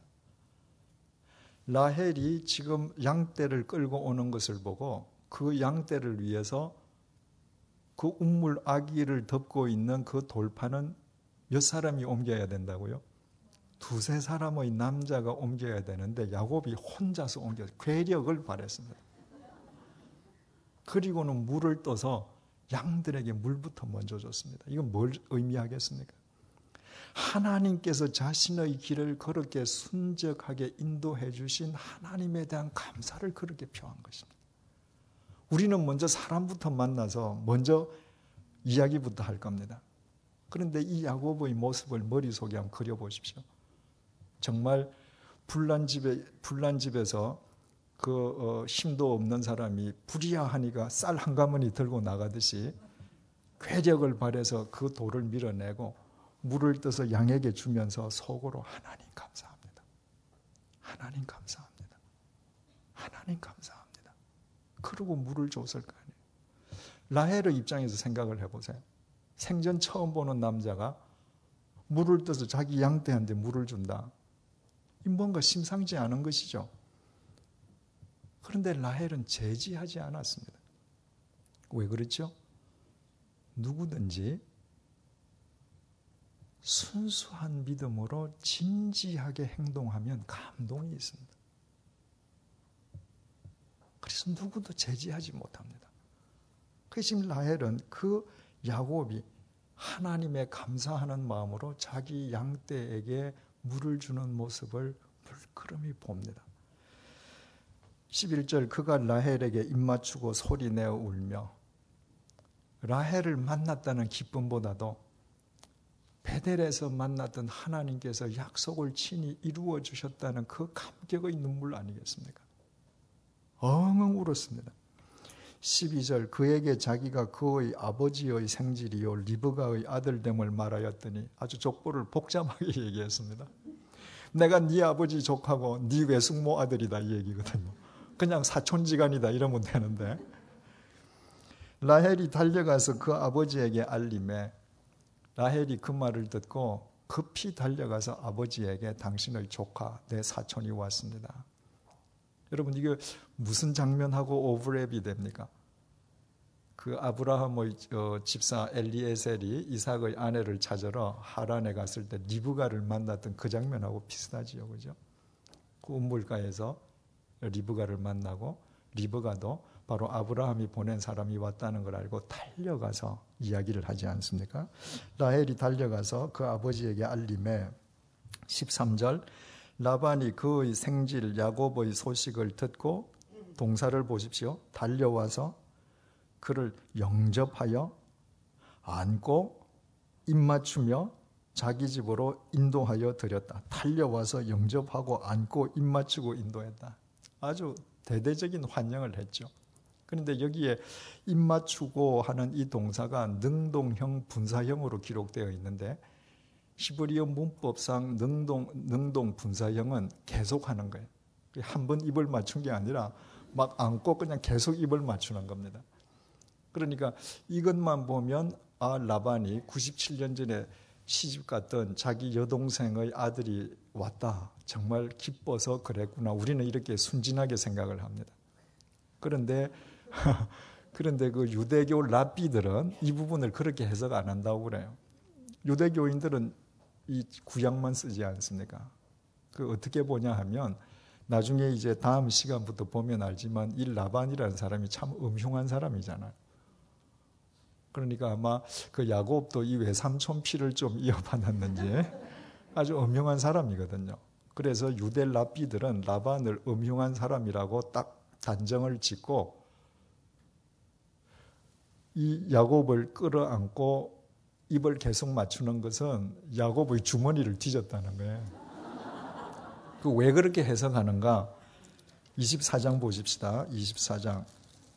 Speaker 2: 라헬이 지금 양떼를 끌고 오는 것을 보고 그 양떼를 위해서 그 우물 아귀를 덮고 있는 그 돌판은 몇 사람이 옮겨야 된다고요? 두세 사람의 남자가 옮겨야 되는데 야곱이 혼자서 옮겨 괴력을 발했습니다. 그리고는 물을 떠서 양들에게 물부터 먼저 줬습니다. 이건 뭘 의미하겠습니까? 하나님께서 자신의 길을 그렇게 순적하게 인도해 주신 하나님에 대한 감사를 그렇게 표한 것입니다. 우리는 먼저 사람부터 만나서 먼저 이야기부터 할 겁니다. 그런데 이 야곱의 모습을 머릿속에 한번 그려보십시오. 정말 불난 집에, 불난 집에서 그 어, 힘도 없는 사람이 부리야하니까 쌀 한 가마니 들고 나가듯이 괴력을 발해서 그 돌을 밀어내고 물을 떠서 양에게 주면서 속으로 하나님 감사합니다. 하나님 감사합니다. 하나님 감사합니다. 그러고 물을 줬을 거 아니에요. 라헬의 입장에서 생각을 해보세요. 생전 처음 보는 남자가 물을 떠서 자기 양떼한테 물을 준다. 이 뭔가 심상치 않은 것이죠. 그런데 라헬은 제지하지 않았습니다. 왜 그렇죠? 누구든지 순수한 믿음으로 진지하게 행동하면 감동이 있습니다. 그래서 누구도 제지하지 못합니다. 그래서 지금 라헬은 그 야곱이 하나님의 감사하는 마음으로 자기 양떼에게 물을 주는 모습을 물끄러미 봅니다. 십일 절 그가 라헬에게 입맞추고 소리내어 울며. 라헬을 만났다는 기쁨보다도 베델에서 만났던 하나님께서 약속을 친히 이루어 주셨다는 그 감격의 눈물 아니겠습니까? 엉엉 울었습니다. 십이 절 그에게 자기가 그의 아버지의 생질이요 리브가의 아들됨을 말하였더니 아주 족보를 복잡하게 얘기했습니다. 내가 네 아버지 족하고 네 외숙모 아들이다 이 얘기거든요. 그냥 사촌지간이다 이러면 되는데 라헬이 달려가서 그 아버지에게 알림해. 라헬이 그 말을 듣고 급히 달려가서 아버지에게 당신의 조카 내 사촌이 왔습니다. 여러분 이게 무슨 장면하고 오버랩이 됩니까? 그 아브라함의 어, 집사 엘리에셀이 이삭의 아내를 찾으러 하란에 갔을 때 리브가를 만났던 그 장면하고 비슷하지요, 그죠? 그 우물가에서 리브가를 만나고 리브가도 바로 아브라함이 보낸 사람이 왔다는 걸 알고 달려가서 이야기를 하지 않습니까? 라헬이 달려가서 그 아버지에게 알림해 십삼 절 라반이 그의 생질 야곱의 소식을 듣고 동사를 보십시오. 달려와서 그를 영접하여 안고 입맞추며 자기 집으로 인도하여 드렸다. 달려와서 영접하고 안고 입맞추고 인도했다. 아주 대대적인 환영을 했죠. 그런데 여기에 입맞추고 하는 이 동사가 능동형 분사형으로 기록되어 있는데 히브리어 문법상 능동, 능동 분사형은 계속하는 거예요. 한 번 입을 맞춘 게 아니라 막 안고 그냥 계속 입을 맞추는 겁니다. 그러니까 이것만 보면 아 라반이 구십칠 년 전에 시집 갔던 자기 여동생의 아들이 왔다. 정말 기뻐서 그랬구나. 우리는 이렇게 순진하게 생각을 합니다. 그런데 그런데 그 유대교 랍비들은 이 부분을 그렇게 해석 안 한다고 그래요. 유대교인들은 이 구약만 쓰지 않습니까? 그 어떻게 보냐 하면 나중에 이제 다음 시간부터 보면 알지만 이 라반이라는 사람이 참 음흉한 사람이잖아요. 그러니까 아마 그 야곱도 이 외삼촌 피를 좀 이어받았는지 아주 음흉한 사람이거든요. 그래서 유대 랍비들은 라반을 음흉한 사람이라고 딱 단정을 짓고 이 야곱을 끌어안고 입을 계속 맞추는 것은 야곱의 주머니를 뒤졌다는 거예요. 그 왜 그렇게 해석하는가? 이십사 장 보십시다. 이십사 장.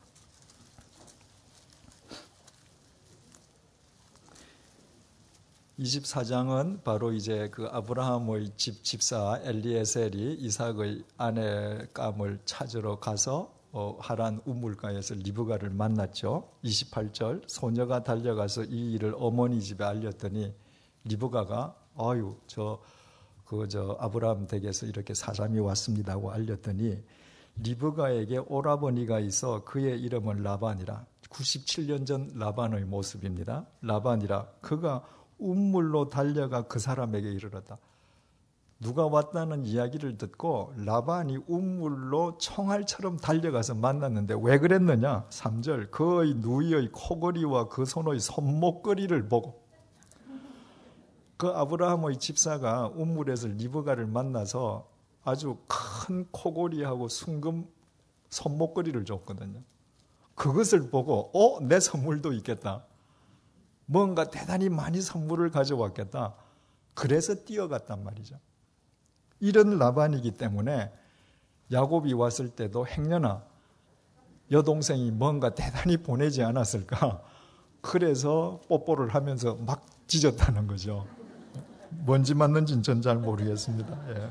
Speaker 2: 이십사 장은 바로 이제 그 아브라함의 집, 집사 엘리에셀이 이삭의 아내감을 찾으러 가서 어, 하란 우물가에서 리브가를 만났죠. 이십팔 절 소녀가 달려가서 이 일을 어머니 집에 알렸더니 리브가가 아유 저 그 저 아브라함 댁에서 이렇게 사람이 왔습니다고 알렸더니 리브가에게 오라버니가 있어 그의 이름은 라반이라. 구십칠 년 전 라반의 모습입니다. 라반이라. 그가 운물로 달려가 그 사람에게 이르렀다. 누가 왔다는 이야기를 듣고 라반이 운물로 총알처럼 달려가서 만났는데 왜 그랬느냐? 삼 절 그의 누이의 코걸이와 그 손의 손목걸이를 보고 그 아브라함의 집사가 운물에서 리브가를 만나서 아주 큰 코걸이하고 순금 손목걸이를 줬거든요. 그것을 보고 어? 내 선물도 있겠다. 뭔가 대단히 많이 선물을 가져왔겠다. 그래서 뛰어갔단 말이죠. 이런 라반이기 때문에 야곱이 왔을 때도 행여나 여동생이 뭔가 대단히 보내지 않았을까. 그래서 뽀뽀를 하면서 막 짖었다는 거죠. 뭔지 맞는지는 전 잘 모르겠습니다. 예.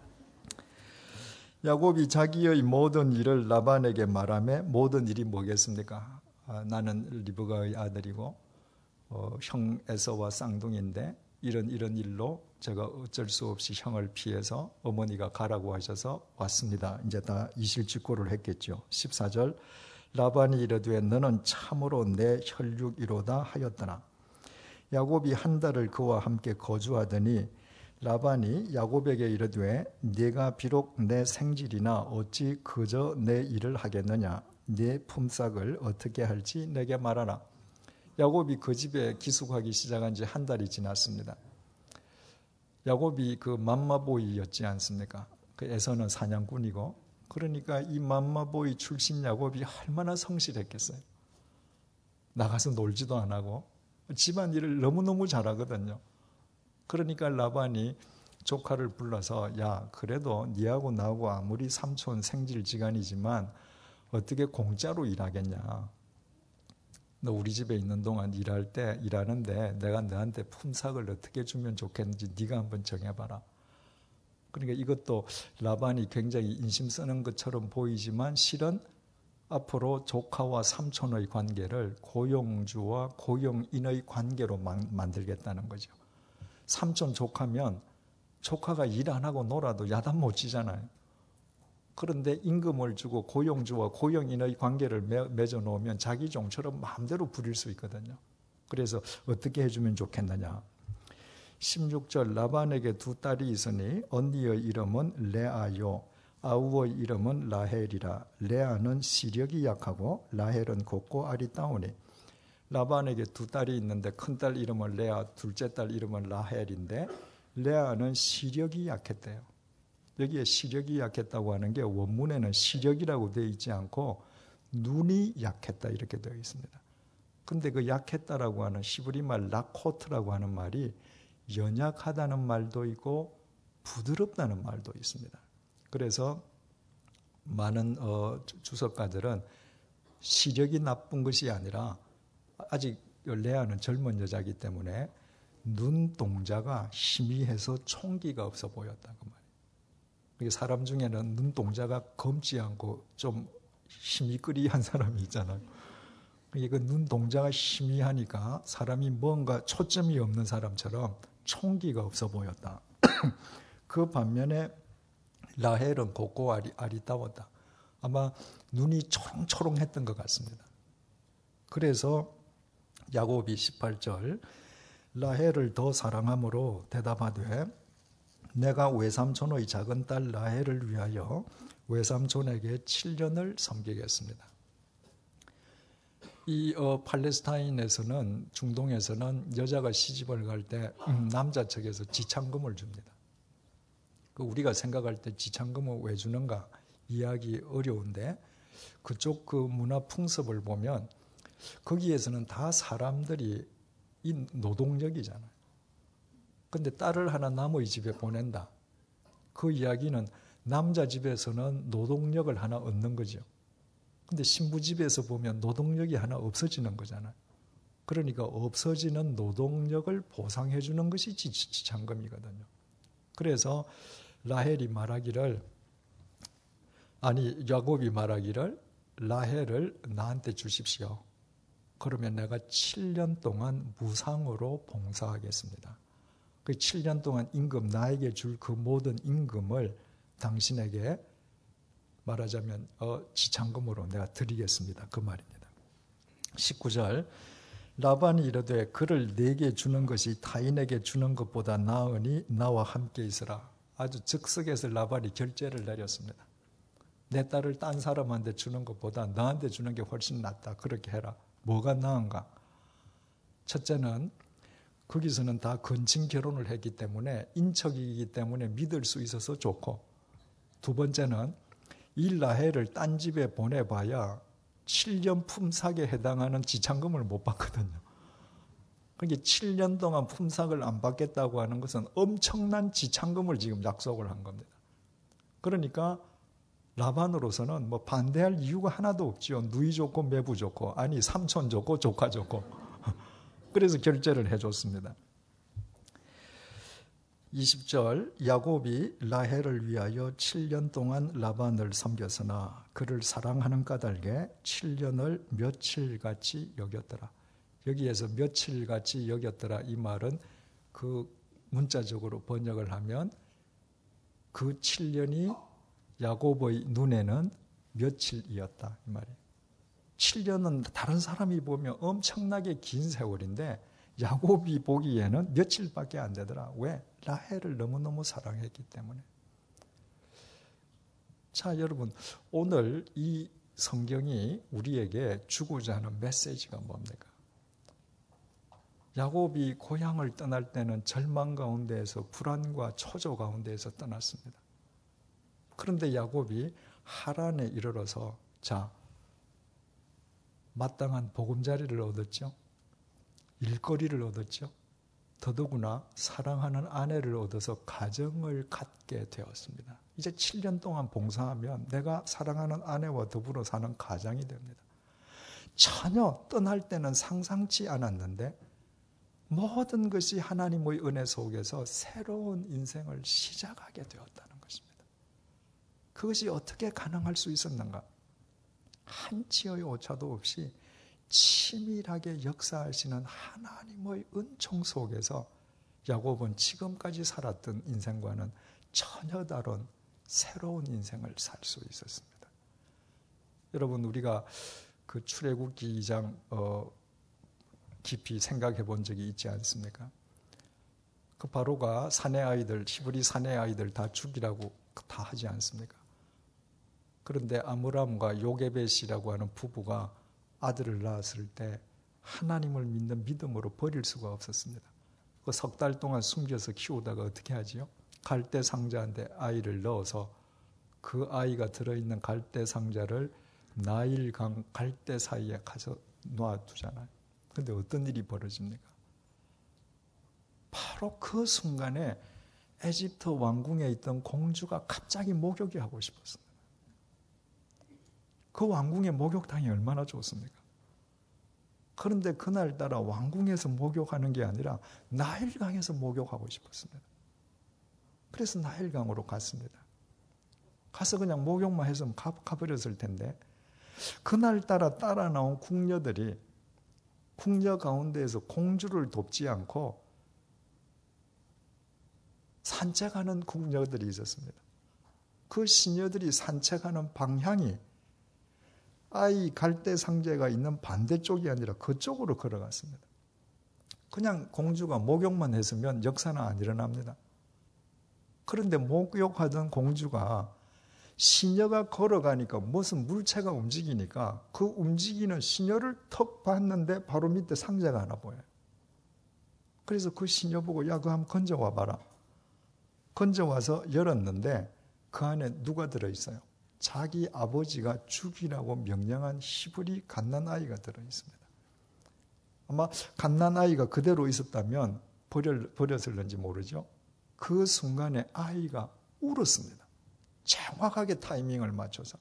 Speaker 2: 야곱이 자기의 모든 일을 라반에게 말하며 모든 일이 뭐겠습니까? 아, 나는 리브가의 아들이고 어, 형 에서와 쌍둥이인데 이런 이런 일로 제가 어쩔 수 없이 형을 피해서 어머니가 가라고 하셔서 왔습니다. 이제 다 이실직고를 했겠죠. 십사 절 라반이 이르되 너는 참으로 내 혈육이로다 하였더나 야곱이 한 달을 그와 함께 거주하더니 라반이 야곱에게 이르되 네가 비록 내 생질이나 어찌 그저 내 일을 하겠느냐 네 품삯을 어떻게 할지 내게 말하라. 야곱이 그 집에 기숙하기 시작한 지 한 달이 지났습니다. 야곱이 그 맘마보이였지 않습니까? 그 에서는 사냥꾼이고 그러니까 이 맘마보이 출신 야곱이 얼마나 성실했겠어요. 나가서 놀지도 안 하고 집안일을 너무너무 잘하거든요. 그러니까 라반이 조카를 불러서 야 그래도 니하고 나하고 아무리 삼촌 생질지간이지만 어떻게 공짜로 일하겠냐. 너 우리 집에 있는 동안 일할 때 일하는데 내가 너한테 품삯을 어떻게 주면 좋겠는지 네가 한번 정해봐라. 그러니까 이것도 라반이 굉장히 인심 쓰는 것처럼 보이지만 실은 앞으로 조카와 삼촌의 관계를 고용주와 고용인의 관계로 만들겠다는 거죠. 삼촌 조카면 조카가 일 안 하고 놀아도 야단 못 치잖아요. 그런데 임금을 주고 고용주와 고용인의 관계를 맺어 놓으면 자기 종처럼 마음대로 부릴 수 있거든요. 그래서 어떻게 해주면 좋겠느냐. 십육 절 라반에게 두 딸이 있으니 언니의 이름은 레아요 아우의 이름은 라헬이라. 레아는 시력이 약하고 라헬은 곱고 아리따우니. 라반에게 두 딸이 있는데 큰딸 이름은 레아, 둘째 딸 이름은 라헬인데 레아는 시력이 약했대요. 여기에 시력이 약했다고 하는 게 원문에는 시력이라고 되어 있지 않고 눈이 약했다 이렇게 되어 있습니다. 근데 그 약했다라고 하는 시브리말 라코트라고 하는 말이 연약하다는 말도 있고 부드럽다는 말도 있습니다. 그래서 많은 어, 주석가들은 시력이 나쁜 것이 아니라 아직 레아는 젊은 여자이기 때문에 눈동자가 희미해서 총기가 없어 보였다 그 말이에요. 사람 중에는 눈동자가 검지 않고 좀 희미끄리한 사람이 있잖아요. 그 눈동자가 희미하니까 사람이 뭔가 초점이 없는 사람처럼 총기가 없어 보였다. 그 반면에 라헬은 곱고 아리, 아리따웠다. 아마 눈이 초롱초롱했던 것 같습니다. 그래서 야곱이 십팔 절 라헬을 더 사랑함으로 대답하되 내가 외삼촌의 작은 딸 라헬을 위하여 외삼촌에게 칠 년을 섬기겠습니다. 이 어, 팔레스타인에서는 중동에서는 여자가 시집을 갈 때 음, 남자 측에서 지참금을 줍니다. 그 우리가 생각할 때 지참금을 왜 주는가 이해하기 어려운데 그쪽 그 문화 풍습을 보면 거기에서는 다 사람들이 이 노동력이잖아요. 근데 딸을 하나 남의 집에 보낸다. 그 이야기는 남자 집에서는 노동력을 하나 얻는 거죠. 근데 신부 집에서 보면 노동력이 하나 없어지는 거잖아요. 그러니까 없어지는 노동력을 보상해 주는 것이 지참금이거든요. 그래서 라헬이 말하기를 아니 야곱이 말하기를 라헬을 나한테 주십시오. 그러면 내가 칠 년 동안 무상으로 봉사하겠습니다. 그 칠 년 동안 임금 나에게 줄 그 모든 임금을 당신에게 말하자면 어, 지참금으로 내가 드리겠습니다. 그 말입니다. 십구 절 라반이 이르되 그를 내게 주는 것이 타인에게 주는 것보다 나으니 나와 함께 있으라. 아주 즉석에서 라반이 결제를 내렸습니다. 내 딸을 딴 사람한테 주는 것보다 너한테 주는 게 훨씬 낫다. 그렇게 해라. 뭐가 나은가? 첫째는 거기서는 다 건친 결혼을 했기 때문에 인척이기 때문에 믿을 수 있어서 좋고, 두 번째는 이 라헬을 딴 집에 보내봐야 칠 년 품삯에 해당하는 지참금을 못 받거든요. 그러니까 칠 년 동안 품삯을 안 받겠다고 하는 것은 엄청난 지참금을 지금 약속을 한 겁니다. 그러니까 라반으로서는 뭐 반대할 이유가 하나도 없죠. 누이 좋고 매부 좋고, 아니 삼촌 좋고 조카 좋고. 그래서 결제를 해줬습니다. 이십 절 야곱이 라헬을 위하여 칠 년 동안 라반을 섬겼으나 그를 사랑하는 까닭에 칠 년을 며칠같이 여겼더라. 여기에서 며칠같이 여겼더라 이 말은 그 문자적으로 번역을 하면 그 칠 년이 야곱의 눈에는 며칠이었다 이 말이에요. 칠 년은 다른 사람이 보면 엄청나게 긴 세월인데 야곱이 보기에는 며칠밖에 안 되더라. 왜? 라헬을 너무너무 사랑했기 때문에. 자, 여러분, 오늘 이 성경이 우리에게 주고자 하는 메시지가 뭡니까? 야곱이 고향을 떠날 때는 절망 가운데에서 불안과 초조 가운데에서 떠났습니다. 그런데 야곱이 하란에 이르러서 자, 마땅한 보금자리를 얻었죠. 일거리를 얻었죠. 더더구나 사랑하는 아내를 얻어서 가정을 갖게 되었습니다. 이제 칠 년 동안 봉사하면 내가 사랑하는 아내와 더불어 사는 가장이 됩니다. 전혀 떠날 때는 상상치 않았는데 모든 것이 하나님의 은혜 속에서 새로운 인생을 시작하게 되었다는 것입니다. 그것이 어떻게 가능할 수 있었는가? 한치의 오차도 없이 치밀하게 역사하시는 하나님의 은총 속에서 야곱은 지금까지 살았던 인생과는 전혀 다른 새로운 인생을 살 수 있었습니다. 여러분, 우리가 그 출애굽기 이 장 어, 깊이 생각해 본 적이 있지 않습니까? 그 바로가 사내 아이들, 히브리 사내 아이들 다 죽이라고 다 하지 않습니까? 그런데 아므람과 요게벳이라고 하는 부부가 아들을 낳았을 때 하나님을 믿는 믿음으로 버릴 수가 없었습니다. 그 석 달 동안 숨겨서 키우다가 어떻게 하지요? 갈대 상자한테 아이를 넣어서 그 아이가 들어있는 갈대 상자를 나일강 갈대 사이에 가서 놔두잖아요. 그런데 어떤 일이 벌어집니까? 바로 그 순간에 에집트 왕궁에 있던 공주가 갑자기 목욕이 하고 싶었습니다. 그 왕궁의 목욕탕이 얼마나 좋습니까? 그런데 그날따라 왕궁에서 목욕하는 게 아니라 나일강에서 목욕하고 싶었습니다. 그래서 나일강으로 갔습니다. 가서 그냥 목욕만 해서 가, 가버렸을 텐데 그날따라 따라 나온 궁녀들이 궁녀 가운데에서 공주를 돕지 않고 산책하는 궁녀들이 있었습니다. 그 시녀들이 산책하는 방향이 아이 갈대 상자가 있는 반대쪽이 아니라 그쪽으로 걸어갔습니다. 그냥 공주가 목욕만 했으면 역사는 안 일어납니다. 그런데 목욕하던 공주가 시녀가 걸어가니까 무슨 물체가 움직이니까 그 움직이는 시녀를 턱 봤는데 바로 밑에 상자가 하나 보여요. 그래서 그 시녀 보고 야, 그거 한번 건져와 봐라. 건져와서 열었는데 그 안에 누가 들어있어요? 자기 아버지가 죽이라고 명령한 히브리 갓난아이가 들어있습니다. 아마 갓난아이가 그대로 있었다면 버려, 버렸을는지 모르죠. 그 순간에 아이가 울었습니다. 정확하게 타이밍을 맞춰서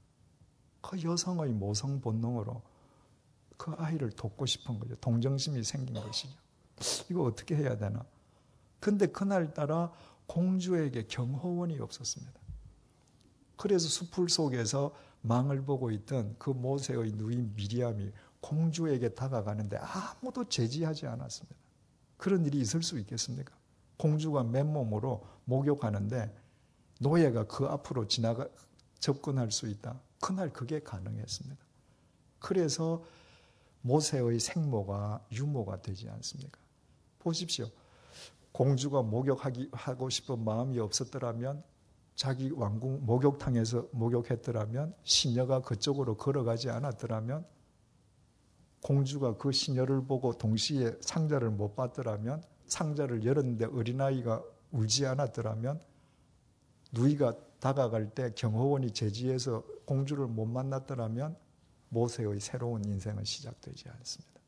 Speaker 2: 그 여성의 모성 본능으로 그 아이를 돕고 싶은 거죠. 동정심이 생긴 것이죠. 이거 어떻게 해야 되나? 근데 그날따라 공주에게 경호원이 없었습니다. 그래서 숲풀 속에서 망을 보고 있던 그 모세의 누인 미리암이 공주에게 다가가는데 아무도 제지하지 않았습니다. 그런 일이 있을 수 있겠습니까? 공주가 맨몸으로 목욕하는데 노예가 그 앞으로 지나가 접근할 수 있다. 그날 그게 가능했습니다. 그래서 모세의 생모가 유모가 되지 않습니까? 보십시오. 공주가 목욕하기 하고 싶은 마음이 없었더라면 자기 왕궁 목욕탕에서 목욕했더라면 시녀가 그쪽으로 걸어가지 않았더라면 공주가 그 시녀를 보고 동시에 상자를 못 봤더라면 상자를 열었는데 어린아이가 울지 않았더라면 누이가 다가갈 때 경호원이 제지해서 공주를 못 만났더라면 모세의 새로운 인생은 시작되지 않습니다.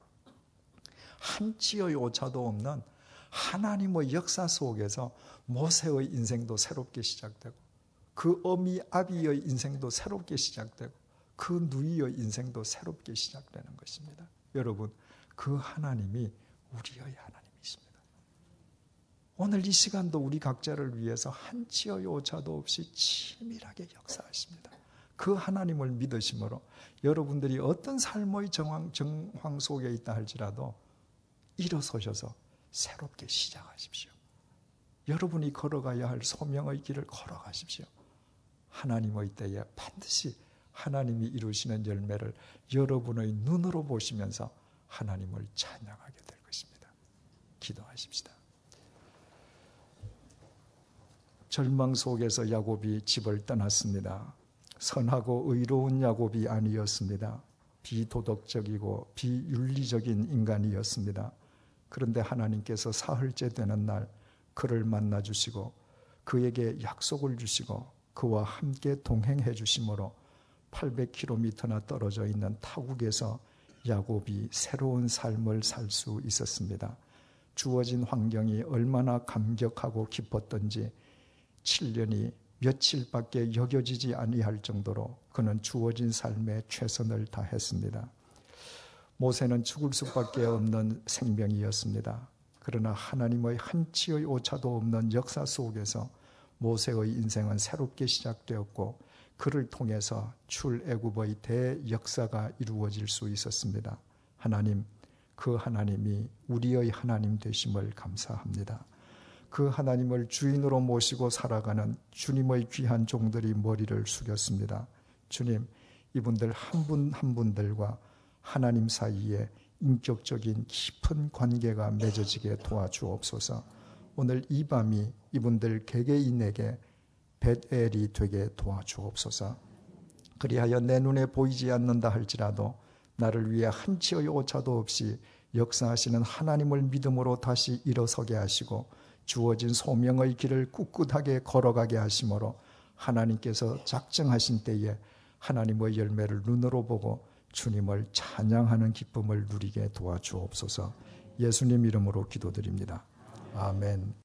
Speaker 2: 한치의 오차도 없는 하나님의 역사 속에서 모세의 인생도 새롭게 시작되고 그 어미 아비의 인생도 새롭게 시작되고 그 누이의 인생도 새롭게 시작되는 것입니다. 여러분, 그 하나님이 우리의 하나님이십니다. 오늘 이 시간도 우리 각자를 위해서 한치의 오차도 없이 치밀하게 역사하십니다. 그 하나님을 믿으심으로 여러분들이 어떤 삶의 정황, 정황 속에 있다 할지라도 일어서셔서 새롭게 시작하십시오. 여러분이 걸어가야 할 소명의 길을 걸어가십시오. 하나님의 때에 반드시 하나님이 이루시는 열매를 여러분의 눈으로 보시면서 하나님을 찬양하게 될 것입니다. 기도하십시다. 절망 속에서 야곱이 집을 떠났습니다. 선하고 의로운 야곱이 아니었습니다. 비도덕적이고 비윤리적인 인간이었습니다. 그런데 하나님께서 사흘째 되는 날 그를 만나 주시고 그에게 약속을 주시고 그와 함께 동행해 주심으로 팔백 킬로미터나 떨어져 있는 타국에서 야곱이 새로운 삶을 살 수 있었습니다. 주어진 환경이 얼마나 감격하고 기뻤던지 칠 년이 며칠밖에 여겨지지 아니할 정도로 그는 주어진 삶에 최선을 다했습니다. 모세는 죽을 수밖에 없는 생명이었습니다. 그러나 하나님의 한치의 오차도 없는 역사 속에서 모세의 인생은 새롭게 시작되었고 그를 통해서 출애굽의 대역사가 이루어질 수 있었습니다. 하나님, 그 하나님이 우리의 하나님 되심을 감사합니다. 그 하나님을 주인으로 모시고 살아가는 주님의 귀한 종들이 머리를 숙였습니다. 주님, 이분들 한 분 한 분들과 하나님 사이에 인격적인 깊은 관계가 맺어지게 도와주옵소서. 오늘 이 밤이 이분들 개개인에게 벳엘이 되게 도와주옵소서. 그리하여 내 눈에 보이지 않는다 할지라도 나를 위해 한치의 오차도 없이 역사하시는 하나님을 믿음으로 다시 일어서게 하시고 주어진 소명의 길을 꿋꿋하게 걸어가게 하심으로 하나님께서 작정하신 때에 하나님의 열매를 눈으로 보고 주님을 찬양하는 기쁨을 누리게 도와주옵소서. 예수님 이름으로 기도드립니다. 아멘.